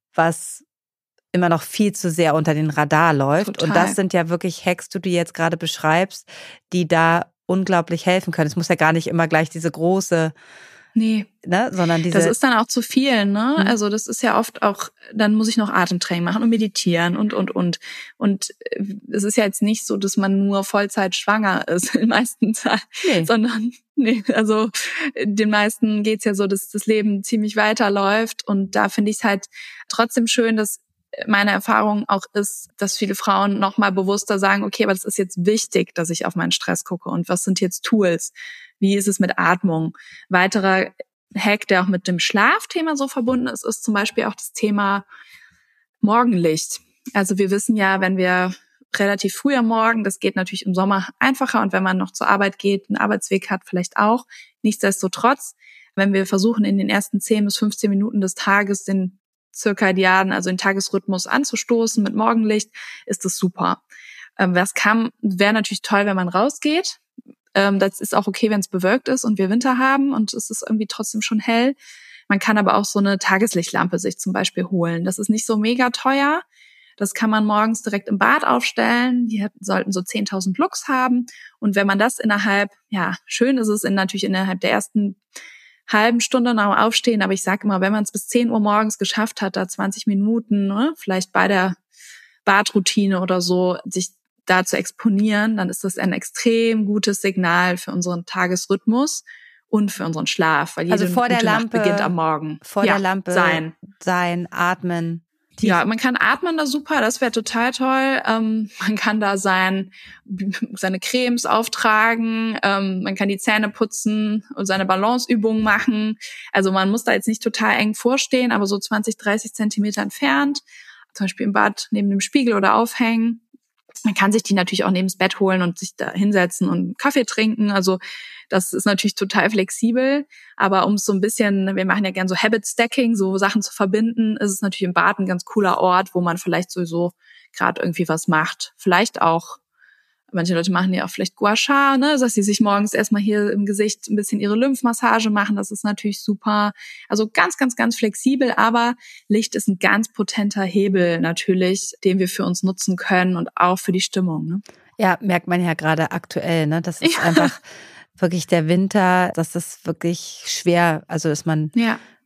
was immer noch viel zu sehr unter den Radar läuft. Total. Und das sind ja wirklich Hacks, die du jetzt gerade beschreibst, die da unglaublich helfen können. Es muss ja gar nicht immer gleich diese große, nee, ne, sondern diese. Das ist dann auch zu viel, ne? Mhm. Also das ist ja oft auch, dann muss ich noch Atemtraining machen und meditieren und, und, und. Und es ist ja jetzt nicht so, dass man nur Vollzeit schwanger ist, in den meisten Zeit, nee. sondern, nee, also den meisten geht's ja so, dass das Leben ziemlich weiterläuft. Und da finde ich es halt trotzdem schön, dass meine Erfahrung auch ist, dass viele Frauen noch mal bewusster sagen, okay, aber das ist jetzt wichtig, dass ich auf meinen Stress gucke. Und was sind jetzt Tools? Wie ist es mit Atmung? Weiterer Hack, der auch mit dem Schlafthema so verbunden ist, ist zum Beispiel auch das Thema Morgenlicht. Also wir wissen ja, wenn wir relativ früh am Morgen, das geht natürlich im Sommer einfacher, und wenn man noch zur Arbeit geht, einen Arbeitsweg hat, vielleicht auch. Nichtsdestotrotz, wenn wir versuchen, in den ersten zehn bis fünfzehn Minuten des Tages den Zirkadianen, also den Tagesrhythmus anzustoßen mit Morgenlicht, ist das super. Ähm, was kann, wäre natürlich toll, wenn man rausgeht. Ähm, das ist auch okay, wenn es bewölkt ist und wir Winter haben und es ist irgendwie trotzdem schon hell. Man kann aber auch so eine Tageslichtlampe sich zum Beispiel holen. Das ist nicht so mega teuer. Das kann man morgens direkt im Bad aufstellen. Die sollten so zehntausend Lux haben. Und wenn man das innerhalb, ja, schön ist es in, natürlich innerhalb der ersten halben Stunde nach dem Aufstehen, aber ich sage immer, wenn man es bis zehn Uhr morgens geschafft hat, da zwanzig Minuten, ne, vielleicht bei der Badroutine oder so, sich da zu exponieren, dann ist das ein extrem gutes Signal für unseren Tagesrhythmus und für unseren Schlaf, weil jede also vor gute der Lampe Nacht beginnt am Morgen. Vor ja, der Lampe sein, sein atmen. Tief. Ja, man kann atmen da super, das wäre total toll. Ähm, man kann da sein, seine Cremes auftragen, ähm, man kann die Zähne putzen und seine Balanceübungen machen. Also man muss da jetzt nicht total eng vorstehen, aber so zwanzig, dreißig Zentimeter entfernt, zum Beispiel im Bad neben dem Spiegel oder aufhängen. Man kann sich die natürlich auch neben das Bett holen und sich da hinsetzen und Kaffee trinken. Also das ist natürlich total flexibel, aber um es so ein bisschen, wir machen ja gern so Habit Stacking, so Sachen zu verbinden, ist es natürlich im Bad ein ganz cooler Ort, wo man vielleicht sowieso gerade irgendwie was macht. Vielleicht auch, manche Leute machen ja auch vielleicht Gua Sha, ne, dass sie sich morgens erstmal hier im Gesicht ein bisschen ihre Lymphmassage machen, das ist natürlich super. Also ganz, ganz, ganz flexibel, aber Licht ist ein ganz potenter Hebel natürlich, den wir für uns nutzen können und auch für die Stimmung, ne? Ja, merkt man ja gerade aktuell, ne, das ist ja. einfach wirklich der Winter, das ist wirklich schwer, also dass man ja.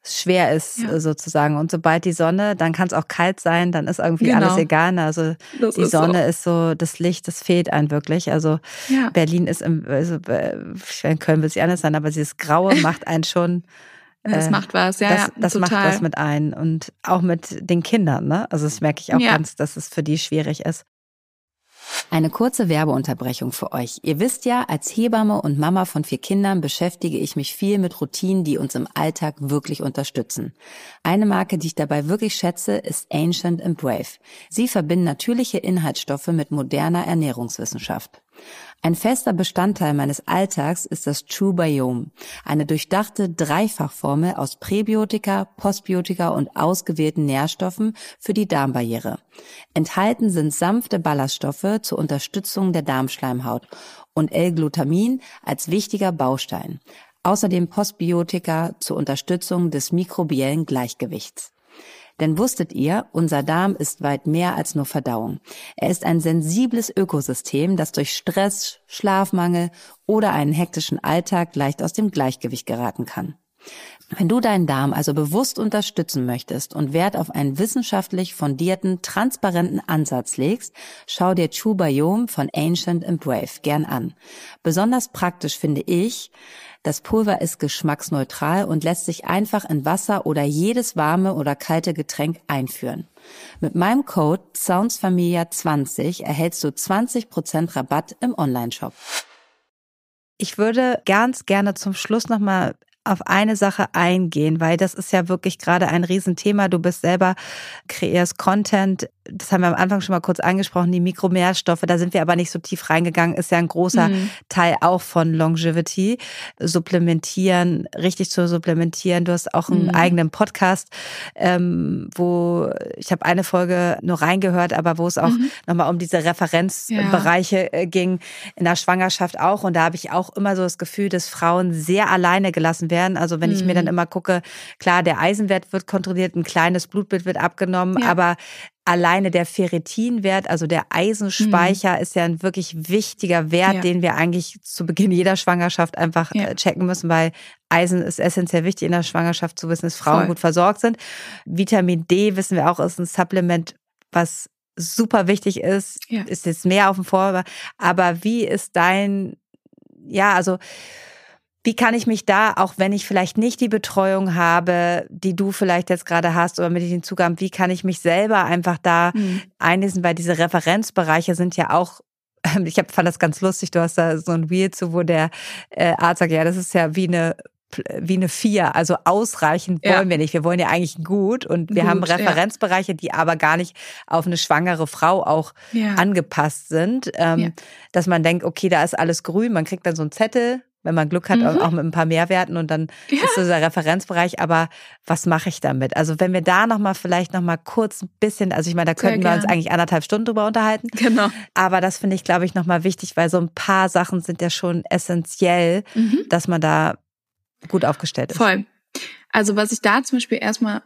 schwer ist Ja. sozusagen. Und sobald die Sonne, dann kann es auch kalt sein, dann ist irgendwie Genau. alles egal. Also Das die ist Sonne so. ist so, das Licht, das fehlt einem wirklich. Also Ja. Berlin ist, im, also in Köln wird es anders sein, aber dieses Graue macht einen schon, Das äh, macht was, ja, das, ja, das macht total. was mit ein und auch mit den Kindern, ne? Also das merke ich auch Ja. ganz, dass es für die schwierig ist. Eine kurze Werbeunterbrechung für euch. Ihr wisst ja, als Hebamme und Mama von vier Kindern beschäftige ich mich viel mit Routinen, die uns im Alltag wirklich unterstützen. Eine Marke, die ich dabei wirklich schätze, ist Ancient and Brave. Sie verbinden natürliche Inhaltsstoffe mit moderner Ernährungswissenschaft. Ein fester Bestandteil meines Alltags ist das True Biome, eine durchdachte Dreifachformel aus Präbiotika, Postbiotika und ausgewählten Nährstoffen für die Darmbarriere. Enthalten sind sanfte Ballaststoffe zur Unterstützung der Darmschleimhaut und L-Glutamin als wichtiger Baustein. Außerdem Postbiotika zur Unterstützung des mikrobiellen Gleichgewichts. Denn wusstet ihr, unser Darm ist weit mehr als nur Verdauung. Er ist ein sensibles Ökosystem, das durch Stress, Schlafmangel oder einen hektischen Alltag leicht aus dem Gleichgewicht geraten kann. Wenn du deinen Darm also bewusst unterstützen möchtest und Wert auf einen wissenschaftlich fundierten, transparenten Ansatz legst, schau dir True Biome von Ancient and Brave gern an. Besonders praktisch finde ich, das Pulver ist geschmacksneutral und lässt sich einfach in Wasser oder jedes warme oder kalte Getränk einführen. Mit meinem Code Soundsfamilia zwanzig erhältst du zwanzig Prozent Rabatt im Onlineshop. Ich würde ganz gerne zum Schluss nochmal auf eine Sache eingehen, weil das ist ja wirklich gerade ein Riesenthema. Du bist selber, kreierst Content, das haben wir am Anfang schon mal kurz angesprochen, die Mikronährstoffe, da sind wir aber nicht so tief reingegangen, ist ja ein großer mhm. Teil auch von Longevity. Supplementieren, richtig zu supplementieren. Du hast auch einen mhm. eigenen Podcast, ähm, wo, ich habe eine Folge nur reingehört, aber wo es auch mhm. nochmal um diese Referenzbereiche ja. ging, in der Schwangerschaft auch. Und da habe ich auch immer so das Gefühl, dass Frauen sehr alleine gelassen werden. Also wenn mhm. ich mir dann immer gucke, klar, der Eisenwert wird kontrolliert, ein kleines Blutbild wird abgenommen, ja. aber alleine der Ferritinwert, also der Eisenspeicher, mhm. ist ja ein wirklich wichtiger Wert, ja. den wir eigentlich zu Beginn jeder Schwangerschaft einfach ja. checken müssen, weil Eisen ist essentiell wichtig in der Schwangerschaft zu wissen, dass Frauen Voll. gut versorgt sind. Vitamin D, wissen wir auch, ist ein Supplement, was super wichtig ist, ja. ist jetzt mehr auf dem Vordergrund. Aber wie ist dein, ja, also wie kann ich mich da, auch wenn ich vielleicht nicht die Betreuung habe, die du vielleicht jetzt gerade hast oder mit den Zugang, wie kann ich mich selber einfach da mhm. einlesen, weil diese Referenzbereiche sind ja auch, ich hab, fand das ganz lustig, du hast da so ein Reel zu, wo der äh, Arzt sagt, ja, das ist ja wie eine wie eine vier, also ausreichend wollen ja. wir nicht. Wir wollen ja eigentlich gut und wir gut, haben Referenzbereiche, ja. die aber gar nicht auf eine schwangere Frau auch ja. angepasst sind, ähm, ja. dass man denkt, okay, da ist alles grün, man kriegt dann so einen Zettel, wenn man Glück hat, mhm. auch mit ein paar Mehrwerten und dann ja. ist dieser Referenzbereich, aber was mache ich damit? Also wenn wir da nochmal vielleicht nochmal kurz ein bisschen, also ich meine, da könnten Sehr wir gern. uns eigentlich anderthalb Stunden drüber unterhalten. Genau. Aber das finde ich, glaube ich, nochmal wichtig, weil so ein paar Sachen sind ja schon essentiell, mhm. dass man da gut aufgestellt ist. Voll. Also was ich da zum Beispiel erstmal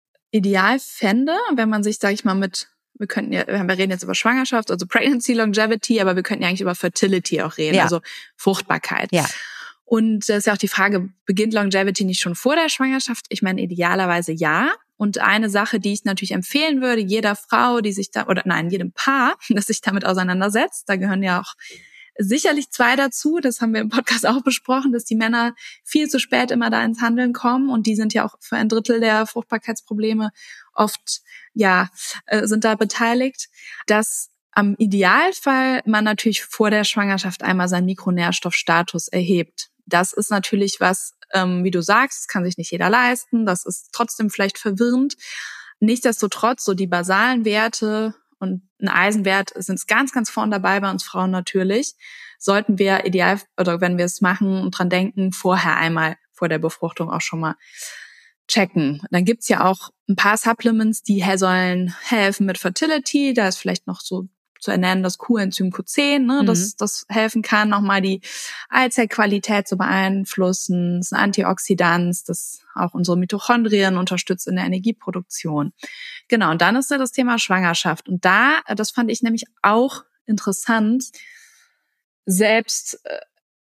ideal fände, wenn man sich, sage ich mal, mit, wir könnten ja, wir reden jetzt über Schwangerschaft, also Pregnancy, Longevity, aber wir könnten ja eigentlich über Fertility auch reden, ja. also Fruchtbarkeit. Ja. Und das ist ja auch die Frage, beginnt Longevity nicht schon vor der Schwangerschaft? Ich meine, idealerweise ja. Und eine Sache, die ich natürlich empfehlen würde, jeder Frau, die sich da, oder nein, jedem Paar, das sich damit auseinandersetzt, da gehören ja auch sicherlich zwei dazu, das haben wir im Podcast auch besprochen, dass die Männer viel zu spät immer da ins Handeln kommen und die sind ja auch für ein Drittel der Fruchtbarkeitsprobleme oft, ja, äh, sind da beteiligt, dass am Idealfall man natürlich vor der Schwangerschaft einmal seinen Mikronährstoffstatus erhebt. Das ist natürlich was, ähm, wie du sagst, das kann sich nicht jeder leisten, das ist trotzdem vielleicht verwirrend. Nichtsdestotrotz, so die basalen Werte und ein Eisenwert sind ganz, ganz vorn dabei bei uns Frauen natürlich, sollten wir ideal, oder wenn wir es machen und dran denken, vorher einmal vor der Befruchtung auch schon mal checken. Dann gibt's ja auch ein paar Supplements, die sollen helfen mit Fertility. Da ist vielleicht noch so zu ernennen das Coenzym Q zehn, ne, mhm. das, das helfen kann, nochmal die Eizellqualität zu beeinflussen. Das ist ein Antioxidant, das auch unsere Mitochondrien unterstützt in der Energieproduktion. Genau, und dann ist ja das Thema Schwangerschaft. Und da, das fand ich nämlich auch interessant, selbst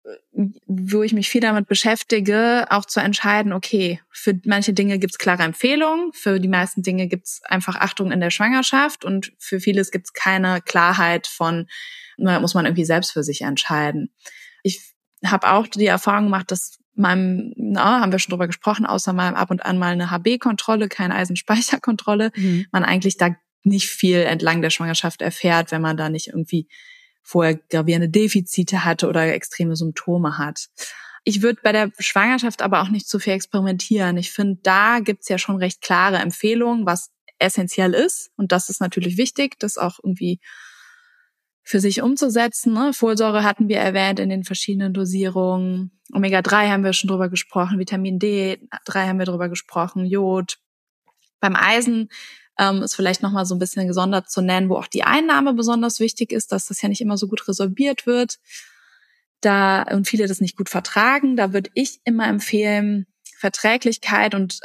wo ich mich viel damit beschäftige, auch zu entscheiden, okay, für manche Dinge gibt's klare Empfehlungen, für die meisten Dinge gibt's einfach Achtung in der Schwangerschaft und für vieles gibt's keine Klarheit von, na, muss man irgendwie selbst für sich entscheiden. Ich habe auch die Erfahrung gemacht, dass meinem, na, haben wir schon drüber gesprochen, außer mal ab und an mal eine H B-Kontrolle, keine Eisenspeicherkontrolle, mhm. man eigentlich da nicht viel entlang der Schwangerschaft erfährt, wenn man da nicht irgendwie vorher gravierende Defizite hatte oder extreme Symptome hat. Ich würde bei der Schwangerschaft aber auch nicht zu viel experimentieren. Ich finde, da gibt's ja schon recht klare Empfehlungen, was essentiell ist. Und das ist natürlich wichtig, das auch irgendwie für sich umzusetzen. Ne? Folsäure hatten wir erwähnt in den verschiedenen Dosierungen. Omega drei haben wir schon drüber gesprochen, Vitamin D drei haben wir drüber gesprochen, Jod. Beim Eisen ähm, ist vielleicht nochmal so ein bisschen gesondert zu nennen, wo auch die Einnahme besonders wichtig ist, dass das ja nicht immer so gut resorbiert wird. Da und viele das nicht gut vertragen. Da würde ich immer empfehlen, Verträglichkeit und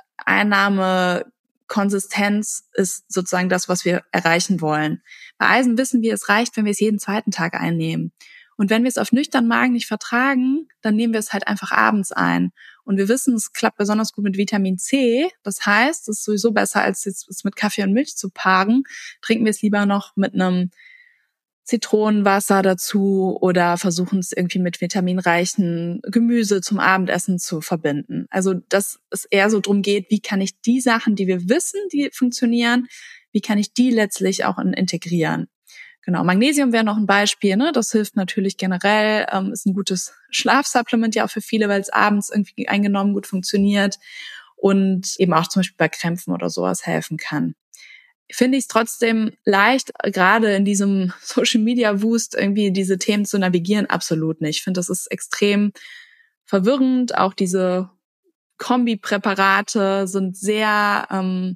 Einnahmekonsistenz ist sozusagen das, was wir erreichen wollen. Bei Eisen wissen wir, es reicht, wenn wir es jeden zweiten Tag einnehmen. Und wenn wir es auf nüchternen Magen nicht vertragen, dann nehmen wir es halt einfach abends ein. Und wir wissen, es klappt besonders gut mit Vitamin C. Das heißt, es ist sowieso besser, als jetzt es mit Kaffee und Milch zu paaren. Trinken wir es lieber noch mit einem Zitronenwasser dazu oder versuchen es irgendwie mit vitaminreichen Gemüse zum Abendessen zu verbinden. Also, dass es eher so drum geht, wie kann ich die Sachen, die wir wissen, die funktionieren, wie kann ich die letztlich auch integrieren? Genau, Magnesium wäre noch ein Beispiel, ne? Das hilft natürlich generell, ähm, ist ein gutes Schlafsupplement ja auch für viele, weil es abends irgendwie eingenommen gut funktioniert und eben auch zum Beispiel bei Krämpfen oder sowas helfen kann. Finde ich es trotzdem leicht, gerade in diesem Social-Media-Wust irgendwie diese Themen zu navigieren? Absolut nicht. Ich finde, das ist extrem verwirrend. Auch diese Kombipräparate sind sehr, ähm,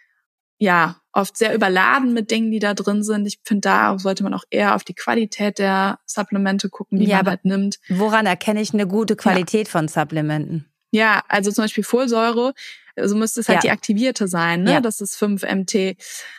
ja, oft sehr überladen mit Dingen, die da drin sind. Ich finde, da sollte man auch eher auf die Qualität der Supplemente gucken, die ja, man halt nimmt. Woran erkenne ich eine gute Qualität ja. von Supplementen? Ja, also zum Beispiel Folsäure, also müsste es halt ja. die aktivierte sein, ne? Ja. Dass es fünf M T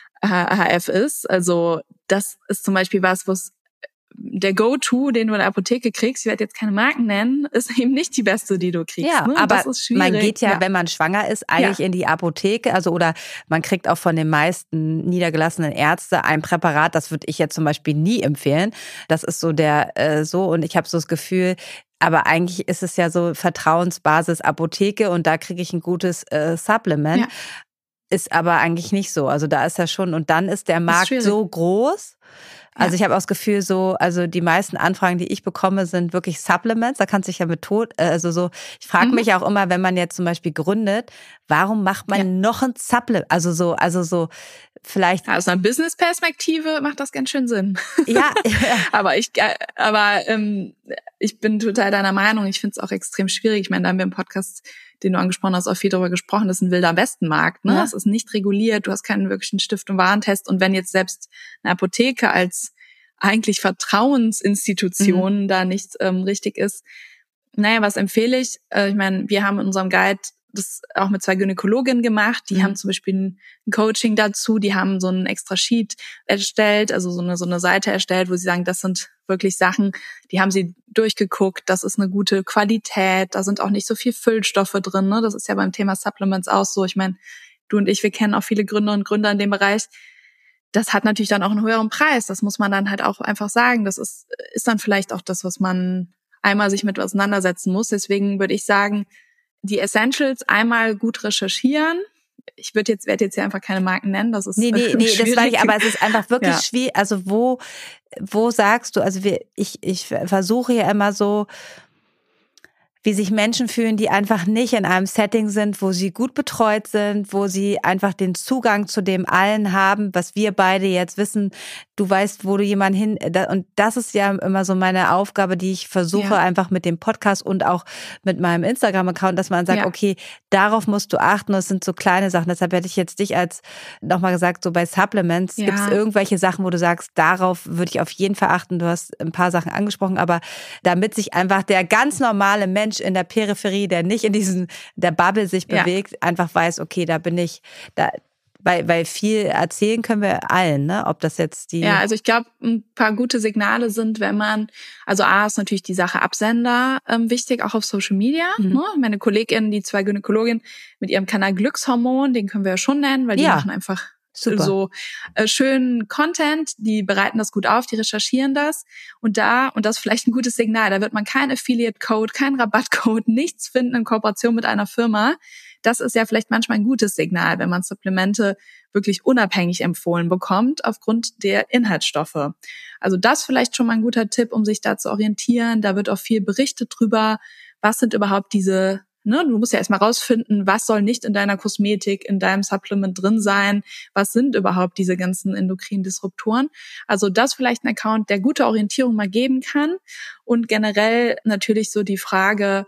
H F ist. Also das ist zum Beispiel was, was der Go-To, den du in der Apotheke kriegst, ich werde jetzt keine Marken nennen, ist eben nicht die beste, die du kriegst. Ja, ne? aber das ist schwierig. Man geht ja, ja, wenn man schwanger ist, eigentlich ja. in die Apotheke, also oder man kriegt auch von den meisten niedergelassenen Ärzten ein Präparat, das würde ich jetzt zum Beispiel nie empfehlen. Das ist so der äh, so und ich habe so das Gefühl, aber eigentlich ist es ja so Vertrauensbasis Apotheke und da kriege ich ein gutes äh, Supplement. Ja. Ist aber eigentlich nicht so. Also da ist ja schon, und dann ist der Markt ist so groß. Also ja. ich habe auch das Gefühl, so, also die meisten Anfragen, die ich bekomme, sind wirklich Supplements. Da kannst du dich ja mit Tod, also so, ich frage mhm. mich auch immer, wenn man jetzt zum Beispiel gründet, warum macht man ja. noch ein Supplement? Also so, also so, vielleicht. Aus einer Business-Perspektive macht das ganz schön Sinn. Ja. aber ich, aber ähm, ich bin total deiner Meinung. Ich finde es auch extrem schwierig. Ich meine, da haben wir im Podcast, den du angesprochen hast, auch viel darüber gesprochen, das ist ein wilder Westenmarkt, ne? Ja. Es ist nicht reguliert, du hast keinen wirklichen Stift- und Warentest. Und wenn jetzt selbst eine Apotheke als eigentlich Vertrauensinstitution mhm. da nicht ähm, richtig ist, naja, was empfehle ich? Äh, ich meine, wir haben in unserem Guide das auch mit zwei Gynäkologinnen gemacht, die mhm. haben zum Beispiel ein Coaching dazu, die haben so einen extra Sheet erstellt, also so eine so eine Seite erstellt, wo sie sagen, das sind wirklich Sachen, die haben sie durchgeguckt, das ist eine gute Qualität, da sind auch nicht so viel Füllstoffe drin, ne? Das ist ja beim Thema Supplements auch so. Ich meine, du und ich, wir kennen auch viele Gründer und Gründer in dem Bereich. Das hat natürlich dann auch einen höheren Preis, das muss man dann halt auch einfach sagen. Das ist ist dann vielleicht auch das, was man einmal sich mit auseinandersetzen muss. Deswegen würde ich sagen, die Essentials einmal gut recherchieren. Ich würde jetzt, werde jetzt hier einfach keine Marken nennen, das ist Nee, nee, nee, das war ich, aber es ist einfach wirklich ja. schwierig. Also wo, wo sagst du, also wir, ich, ich versuche ja immer so, wie sich Menschen fühlen, die einfach nicht in einem Setting sind, wo sie gut betreut sind, wo sie einfach den Zugang zu dem allen haben, was wir beide jetzt wissen. Du weißt, wo du jemanden hin, und das ist ja immer so meine Aufgabe, die ich versuche ja. einfach mit dem Podcast und auch mit meinem Instagram-Account, dass man sagt, ja. okay, darauf musst du achten, das sind so kleine Sachen. Deshalb hätte ich jetzt dich als, nochmal gesagt, so bei Supplements, ja. gibt es irgendwelche Sachen, wo du sagst, darauf würde ich auf jeden Fall achten. Du hast ein paar Sachen angesprochen, aber damit sich einfach der ganz normale Mensch in der Peripherie, der nicht in diesen der Bubble sich bewegt, ja. einfach weiß, okay, da bin ich, da weil, weil viel erzählen können wir allen, ne? Ob das jetzt die... Ja, also ich glaube, ein paar gute Signale sind, wenn man, also A ist natürlich die Sache Absender ähm, wichtig, auch auf Social Media. Mhm. Ne? Meine KollegInnen, die zwei Gynäkologinnen mit ihrem Kanal Glückshormon, den können wir ja schon nennen, weil die ja. machen einfach Super. so äh, schönen Content, die bereiten das gut auf, die recherchieren das und da, und das ist vielleicht ein gutes Signal, da wird man kein Affiliate-Code, kein Rabattcode, nichts finden in Kooperation mit einer Firma. Das ist ja vielleicht manchmal ein gutes Signal, wenn man Supplemente wirklich unabhängig empfohlen bekommt aufgrund der Inhaltsstoffe. Also das vielleicht schon mal ein guter Tipp, um sich da zu orientieren. Da wird auch viel berichtet drüber, was sind überhaupt diese Ne, du musst ja erstmal rausfinden, was soll nicht in deiner Kosmetik, in deinem Supplement drin sein, was sind überhaupt diese ganzen endokrinen Disruptoren. Also das vielleicht ein Account, der gute Orientierung mal geben kann und generell natürlich so die Frage,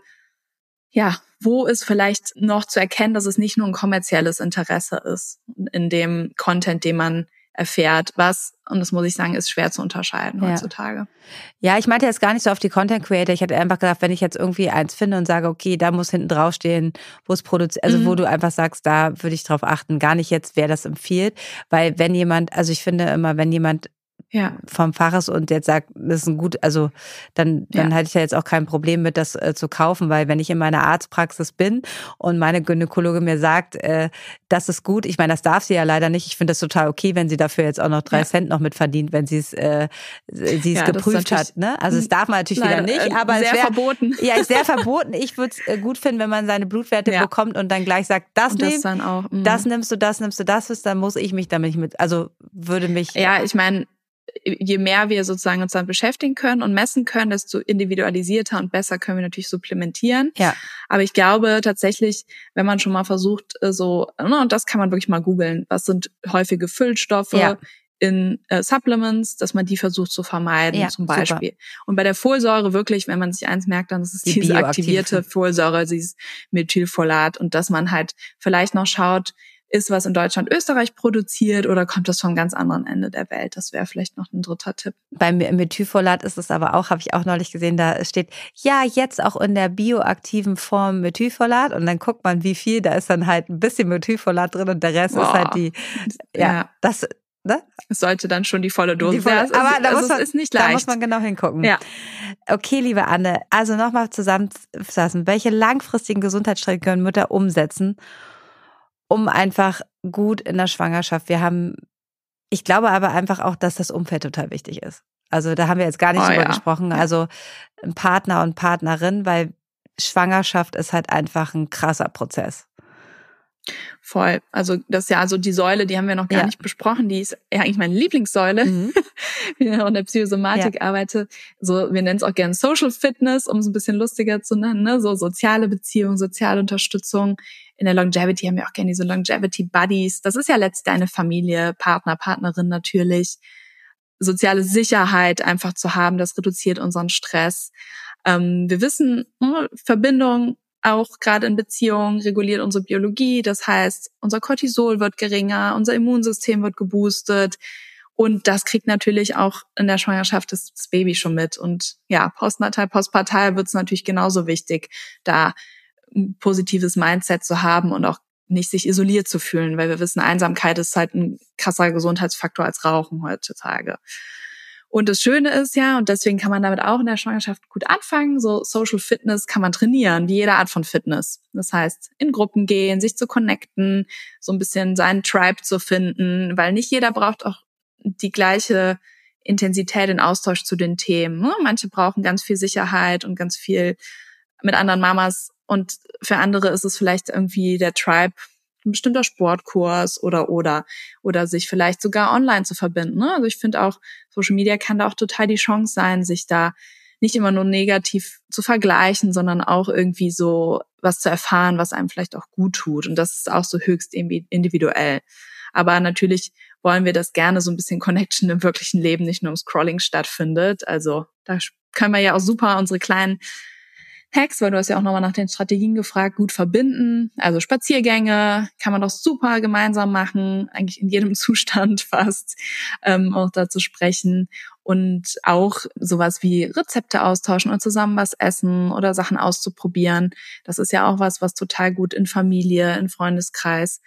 ja, wo ist vielleicht noch zu erkennen, dass es nicht nur ein kommerzielles Interesse ist in dem Content, den man erfährt, was, und das muss ich sagen, ist schwer zu unterscheiden ja. heutzutage. Ja, ich meinte jetzt gar nicht so auf die Content Creator. Ich hätte einfach gedacht, wenn ich jetzt irgendwie eins finde und sage, okay, da muss hinten draufstehen, wo es produziert, also mhm. wo du einfach sagst, da würde ich drauf achten. Gar nicht jetzt, wer das empfiehlt, weil wenn jemand, also ich finde immer, wenn jemand ja. vom Fach ist und jetzt sagt, das ist ein gut, also dann, dann ja. hatte ich ja jetzt auch kein Problem mit, das äh, zu kaufen, weil wenn ich in meiner Arztpraxis bin und meine Gynäkologe mir sagt, äh, das ist gut, ich meine, das darf sie ja leider nicht, ich finde das total okay, wenn sie dafür jetzt auch noch drei ja. Cent noch mit verdient, wenn sie es äh, sie es ja, geprüft hat, ne? Also es darf man natürlich leider, wieder nicht, aber sehr es wär, verboten. Ja, ist sehr verboten. Ich würde es äh, gut finden, wenn man seine Blutwerte ja. bekommt und dann gleich sagt, das, und das, nehm, dann auch, das nimmst du, das nimmst du, das ist, dann muss ich mich damit nicht mit, also würde mich... Ja, ich meine, je mehr wir sozusagen uns dann beschäftigen können und messen können, desto individualisierter und besser können wir natürlich supplementieren. Ja. Aber ich glaube tatsächlich, wenn man schon mal versucht, so, und das kann man wirklich mal googeln, was sind häufige Füllstoffe ja. in äh, Supplements, dass man die versucht zu vermeiden, ja, zum Beispiel. Super. Und bei der Folsäure wirklich, wenn man sich eins merkt, dann ist es die diese aktivierte Folsäure, dieses Methylfolat, und dass man halt vielleicht noch schaut, ist was in Deutschland, Österreich produziert oder kommt das vom ganz anderen Ende der Welt? Das wäre vielleicht noch ein dritter Tipp. Beim Methylfolat ist es aber auch, habe ich auch neulich gesehen, da steht, ja, jetzt auch in der bioaktiven Form Methylfolat, und dann guckt man, wie viel, da ist dann halt ein bisschen Methylfolat drin und der Rest Boah. ist halt die, ja, ja. das... Ne? Es sollte dann schon die volle Dose sein. Ja, aber ist, da, also muss man, ist nicht leicht. da muss man genau hingucken. Ja. Okay, liebe Anne, also nochmal zusammenfassen, welche langfristigen Gesundheitsstrategien können Mütter umsetzen, um einfach gut in der Schwangerschaft, wir haben, ich glaube aber einfach auch, dass das Umfeld total wichtig ist. Also da haben wir jetzt gar nicht oh, drüber ja. gesprochen. Also ein Partner und Partnerin, weil Schwangerschaft ist halt einfach ein krasser Prozess. Voll. Also das ist ja also die Säule, die haben wir noch gar ja. nicht besprochen. Die ist ja eigentlich meine Lieblingssäule, mhm. wenn ich auch in der Psychosomatik ja. arbeite. So, wir nennen es auch gerne Social Fitness, um es ein bisschen lustiger zu nennen. Ne? So soziale Beziehungen, soziale Unterstützung. In der Longevity haben wir auch gerne diese Longevity Buddies. Das ist ja letztlich eine Familie, Partner, Partnerin natürlich. Soziale Sicherheit einfach zu haben, das reduziert unseren Stress. Ähm, wir wissen, ne, Verbindung auch gerade in Beziehungen reguliert unsere Biologie. Das heißt, unser Cortisol wird geringer, unser Immunsystem wird geboostet. Und das kriegt natürlich auch in der Schwangerschaft das, das Baby schon mit. Und ja, postnatal, postpartal wird es natürlich genauso wichtig, da ein positives Mindset zu haben und auch nicht sich isoliert zu fühlen, weil wir wissen, Einsamkeit ist halt ein krasser Gesundheitsfaktor als Rauchen heutzutage. Und das Schöne ist ja, und deswegen kann man damit auch in der Schwangerschaft gut anfangen, so Social Fitness kann man trainieren, wie jede Art von Fitness. Das heißt, in Gruppen gehen, sich zu connecten, so ein bisschen seinen Tribe zu finden, weil nicht jeder braucht auch die gleiche Intensität in Austausch zu den Themen. Manche brauchen ganz viel Sicherheit und ganz viel mit anderen Mamas, und für andere ist es vielleicht irgendwie der Tribe, ein bestimmter Sportkurs oder oder oder sich vielleicht sogar online zu verbinden. Ne? Also ich finde auch, Social Media kann da auch total die Chance sein, sich da nicht immer nur negativ zu vergleichen, sondern auch irgendwie so was zu erfahren, was einem vielleicht auch gut tut. Und das ist auch so höchst individuell. Aber natürlich wollen wir, dass gerne so ein bisschen Connection im wirklichen Leben nicht nur im Scrolling stattfindet. Also da können wir ja auch super unsere kleinen Hacks, weil du hast ja auch nochmal nach den Strategien gefragt, gut verbinden. Also Spaziergänge kann man doch super gemeinsam machen, eigentlich in jedem Zustand fast, ähm, auch dazu sprechen. Und auch sowas wie Rezepte austauschen und zusammen was essen oder Sachen auszuprobieren. Das ist ja auch was, was total gut in Familie, in Freundeskreis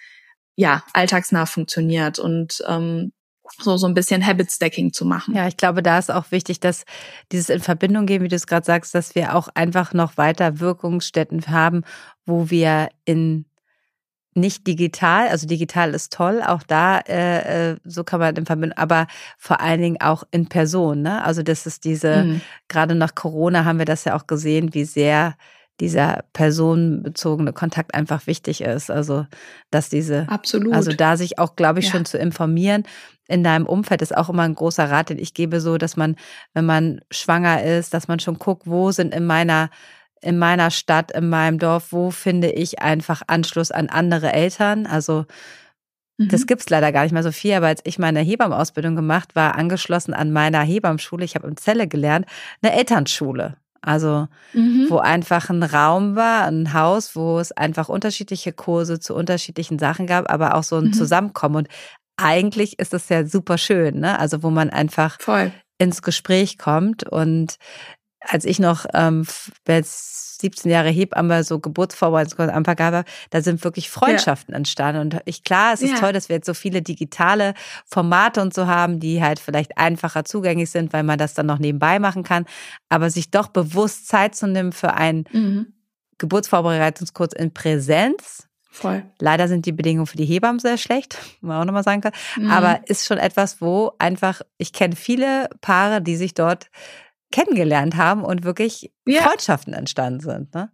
ja, alltagsnah funktioniert und ähm, so so ein bisschen Habit-Stacking zu machen. Ja, ich glaube, da ist auch wichtig, dass dieses in Verbindung gehen, wie du es gerade sagst, dass wir auch einfach noch weiter Wirkungsstätten haben, wo wir in nicht digital, also digital ist toll, auch da, äh, so kann man in Verbindung, aber vor allen Dingen auch in Person, ne? Also das ist diese, mhm. gerade nach Corona haben wir das ja auch gesehen, wie sehr dieser personenbezogene Kontakt einfach wichtig ist. Also, dass diese, Absolut. Also da sich auch, glaube ich, ja. schon zu informieren in deinem Umfeld ist auch immer ein großer Rat, den ich gebe, so, dass man, wenn man schwanger ist, dass man schon guckt, wo sind in meiner in meiner Stadt, in meinem Dorf, wo finde ich einfach Anschluss an andere Eltern? Also mhm. das gibt's leider gar nicht mehr so viel, aber als ich meine Hebammenausbildung gemacht war, angeschlossen an meiner Hebammenschule, ich habe in Celle gelernt, eine Elternschule. Also mhm. wo einfach ein Raum war, ein Haus, wo es einfach unterschiedliche Kurse zu unterschiedlichen Sachen gab, aber auch so ein mhm. Zusammenkommen. Und eigentlich ist das ja super schön, ne? Also wo man einfach Voll. ins Gespräch kommt. Und als ich noch ähm, jetzt siebzehn Jahre Hebamme so Geburtsvorbereitungskurs gab, da sind wirklich Freundschaften ja. entstanden. Und ich klar, es ist ja. toll, dass wir jetzt so viele digitale Formate und so haben, die halt vielleicht einfacher zugänglich sind, weil man das dann noch nebenbei machen kann. Aber sich doch bewusst Zeit zu nehmen für einen mhm. Geburtsvorbereitungskurs in Präsenz. Voll. Leider sind die Bedingungen für die Hebammen sehr schlecht, wo man auch nochmal sagen kann. Mhm. Aber ist schon etwas, wo einfach, ich kenne viele Paare, die sich dort kennengelernt haben und wirklich ja. Freundschaften entstanden sind, ne?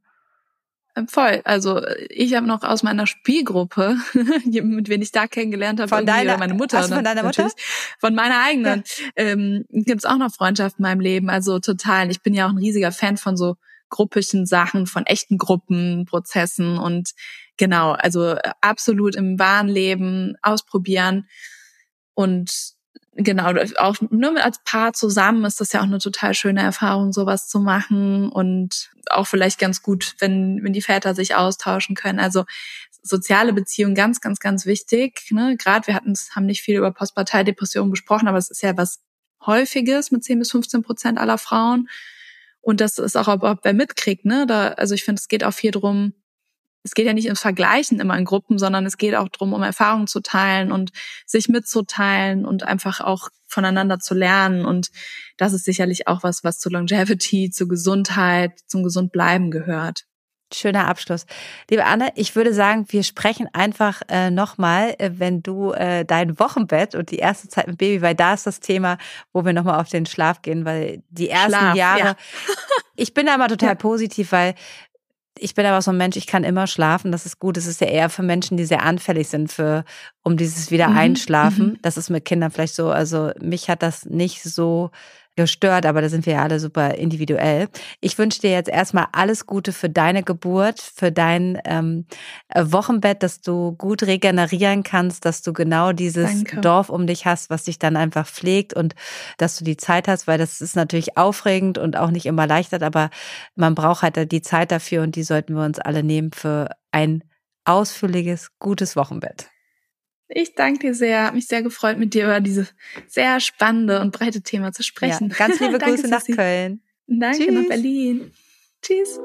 Voll. Also ich habe noch aus meiner Spielgruppe, mit wen ich da kennengelernt habe, von deiner, meine Mutter. Also von deiner Mutter? Von meiner eigenen. Ja. Ähm, gibt es auch noch Freundschaften in meinem Leben. Also total. Ich bin ja auch ein riesiger Fan von so gruppischen Sachen, von echten Gruppenprozessen und genau, also absolut im wahren Leben ausprobieren und genau, auch nur als Paar zusammen ist das ja auch eine total schöne Erfahrung, sowas zu machen und auch vielleicht ganz gut, wenn wenn die Väter sich austauschen können. Also soziale Beziehungen ganz, ganz, ganz wichtig. Ne? Gerade wir hatten, haben nicht viel über Postparteidepressionen besprochen, aber es ist ja was Häufiges mit zehn bis fünfzehn Prozent aller Frauen und das ist auch überhaupt wer mitkriegt. Ne? Da, also ich finde, es geht auch viel drum. Es geht ja nicht ums Vergleichen immer in Gruppen, sondern es geht auch darum, um Erfahrungen zu teilen und sich mitzuteilen und einfach auch voneinander zu lernen. Und das ist sicherlich auch was, was zu Longevity, zu Gesundheit, zum Gesundbleiben gehört. Schöner Abschluss. Liebe Anne, ich würde sagen, wir sprechen einfach äh, nochmal, äh, wenn du äh, dein Wochenbett und die erste Zeit mit Baby, weil da ist das Thema, wo wir nochmal auf den Schlaf gehen, weil die ersten Schlaf, Jahre, ja. ich bin da mal total ja. positiv, weil ich bin aber so ein Mensch, ich kann immer schlafen. Das ist gut. Das ist ja eher für Menschen, die sehr anfällig sind für um dieses Wiedereinschlafen. Mhm. Das ist mit Kindern vielleicht so. Also mich hat das nicht so gestört, aber da sind wir ja alle super individuell. Ich wünsche dir jetzt erstmal alles Gute für deine Geburt, für dein ähm, Wochenbett, dass du gut regenerieren kannst, dass du genau dieses Danke. Dorf um dich hast, was dich dann einfach pflegt und dass du die Zeit hast, weil das ist natürlich aufregend und auch nicht immer erleichtert, aber man braucht halt die Zeit dafür und die sollten wir uns alle nehmen für ein ausführliches, gutes Wochenbett. Ich danke dir sehr. Hat mich sehr gefreut, mit dir über dieses sehr spannende und breite Thema zu sprechen. Ja, ganz liebe Grüße nach Köln. Danke, Tschüss. Nach Berlin. Tschüss.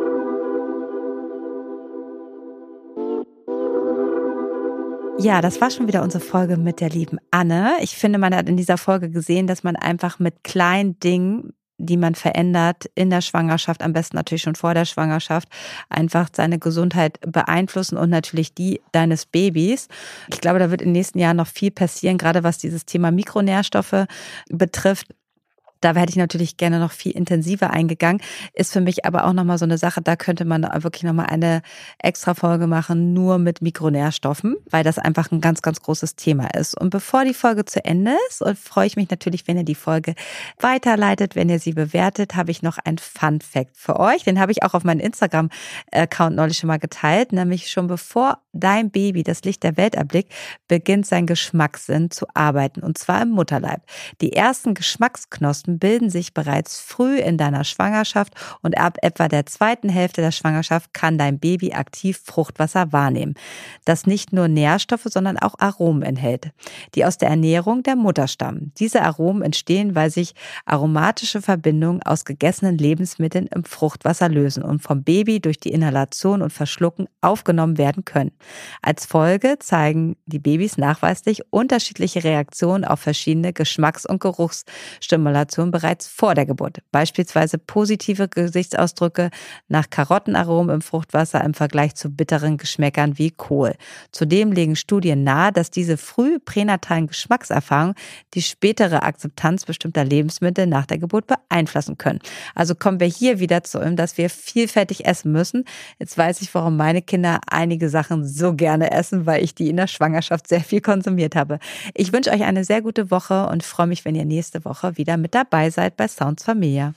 Ja, das war schon wieder unsere Folge mit der lieben Anne. Ich finde, man hat in dieser Folge gesehen, dass man einfach mit kleinen Dingen, die man verändert in der Schwangerschaft, am besten natürlich schon vor der Schwangerschaft, einfach seine Gesundheit beeinflussen und natürlich die deines Babys. Ich glaube, da wird in den nächsten Jahren noch viel passieren, gerade was dieses Thema Mikronährstoffe betrifft. Da hätte ich natürlich gerne noch viel intensiver eingegangen. Ist für mich aber auch nochmal so eine Sache, da könnte man wirklich nochmal eine extra Folge machen, nur mit Mikronährstoffen, weil das einfach ein ganz, ganz großes Thema ist. Und bevor die Folge zu Ende ist, und freue ich mich natürlich, wenn ihr die Folge weiterleitet, wenn ihr sie bewertet, habe ich noch ein Fun-Fact für euch. Den habe ich auch auf meinem Instagram-Account neulich schon mal geteilt, nämlich schon bevor dein Baby das Licht der Welt erblickt, beginnt sein Geschmackssinn zu arbeiten, und zwar im Mutterleib. Die ersten Geschmacksknospen Fruchtwasserblüten bilden sich bereits früh in deiner Schwangerschaft und ab etwa der zweiten Hälfte der Schwangerschaft kann dein Baby aktiv Fruchtwasser wahrnehmen, das nicht nur Nährstoffe, sondern auch Aromen enthält, die aus der Ernährung der Mutter stammen. Diese Aromen entstehen, weil sich aromatische Verbindungen aus gegessenen Lebensmitteln im Fruchtwasser lösen und vom Baby durch die Inhalation und Verschlucken aufgenommen werden können. Als Folge zeigen die Babys nachweislich unterschiedliche Reaktionen auf verschiedene Geschmacks- und Geruchsstimulationen bereits vor der Geburt. Beispielsweise positive Gesichtsausdrücke nach Karottenaromen im Fruchtwasser im Vergleich zu bitteren Geschmäckern wie Kohl. Zudem legen Studien nahe, dass diese früh pränatalen Geschmackserfahrungen die spätere Akzeptanz bestimmter Lebensmittel nach der Geburt beeinflussen können. Also kommen wir hier wieder zu dem, dass wir vielfältig essen müssen. Jetzt weiß ich, warum meine Kinder einige Sachen so gerne essen, weil ich die in der Schwangerschaft sehr viel konsumiert habe. Ich wünsche euch eine sehr gute Woche und freue mich, wenn ihr nächste Woche wieder mit dabei seid bei Sounds Familia.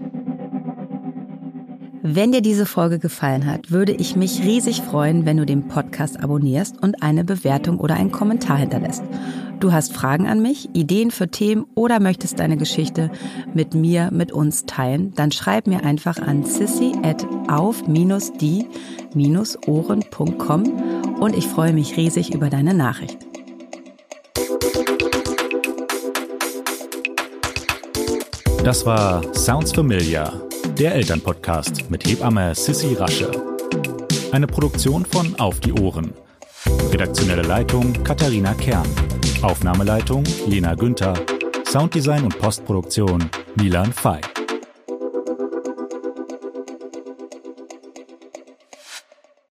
Wenn dir diese Folge gefallen hat, würde ich mich riesig freuen, wenn du den Podcast abonnierst und eine Bewertung oder einen Kommentar hinterlässt. Du hast Fragen an mich, Ideen für Themen oder möchtest deine Geschichte mit mir, mit uns teilen, dann schreib mir einfach an sissy at auf die ohren punkt com und ich freue mich riesig über deine Nachricht. Das war Sounds Familia, der Elternpodcast mit Hebamme Sissi Rasche. Eine Produktion von Auf die Ohren. Redaktionelle Leitung Katharina Kern. Aufnahmeleitung Lena Günther. Sounddesign und Postproduktion Milan Fey.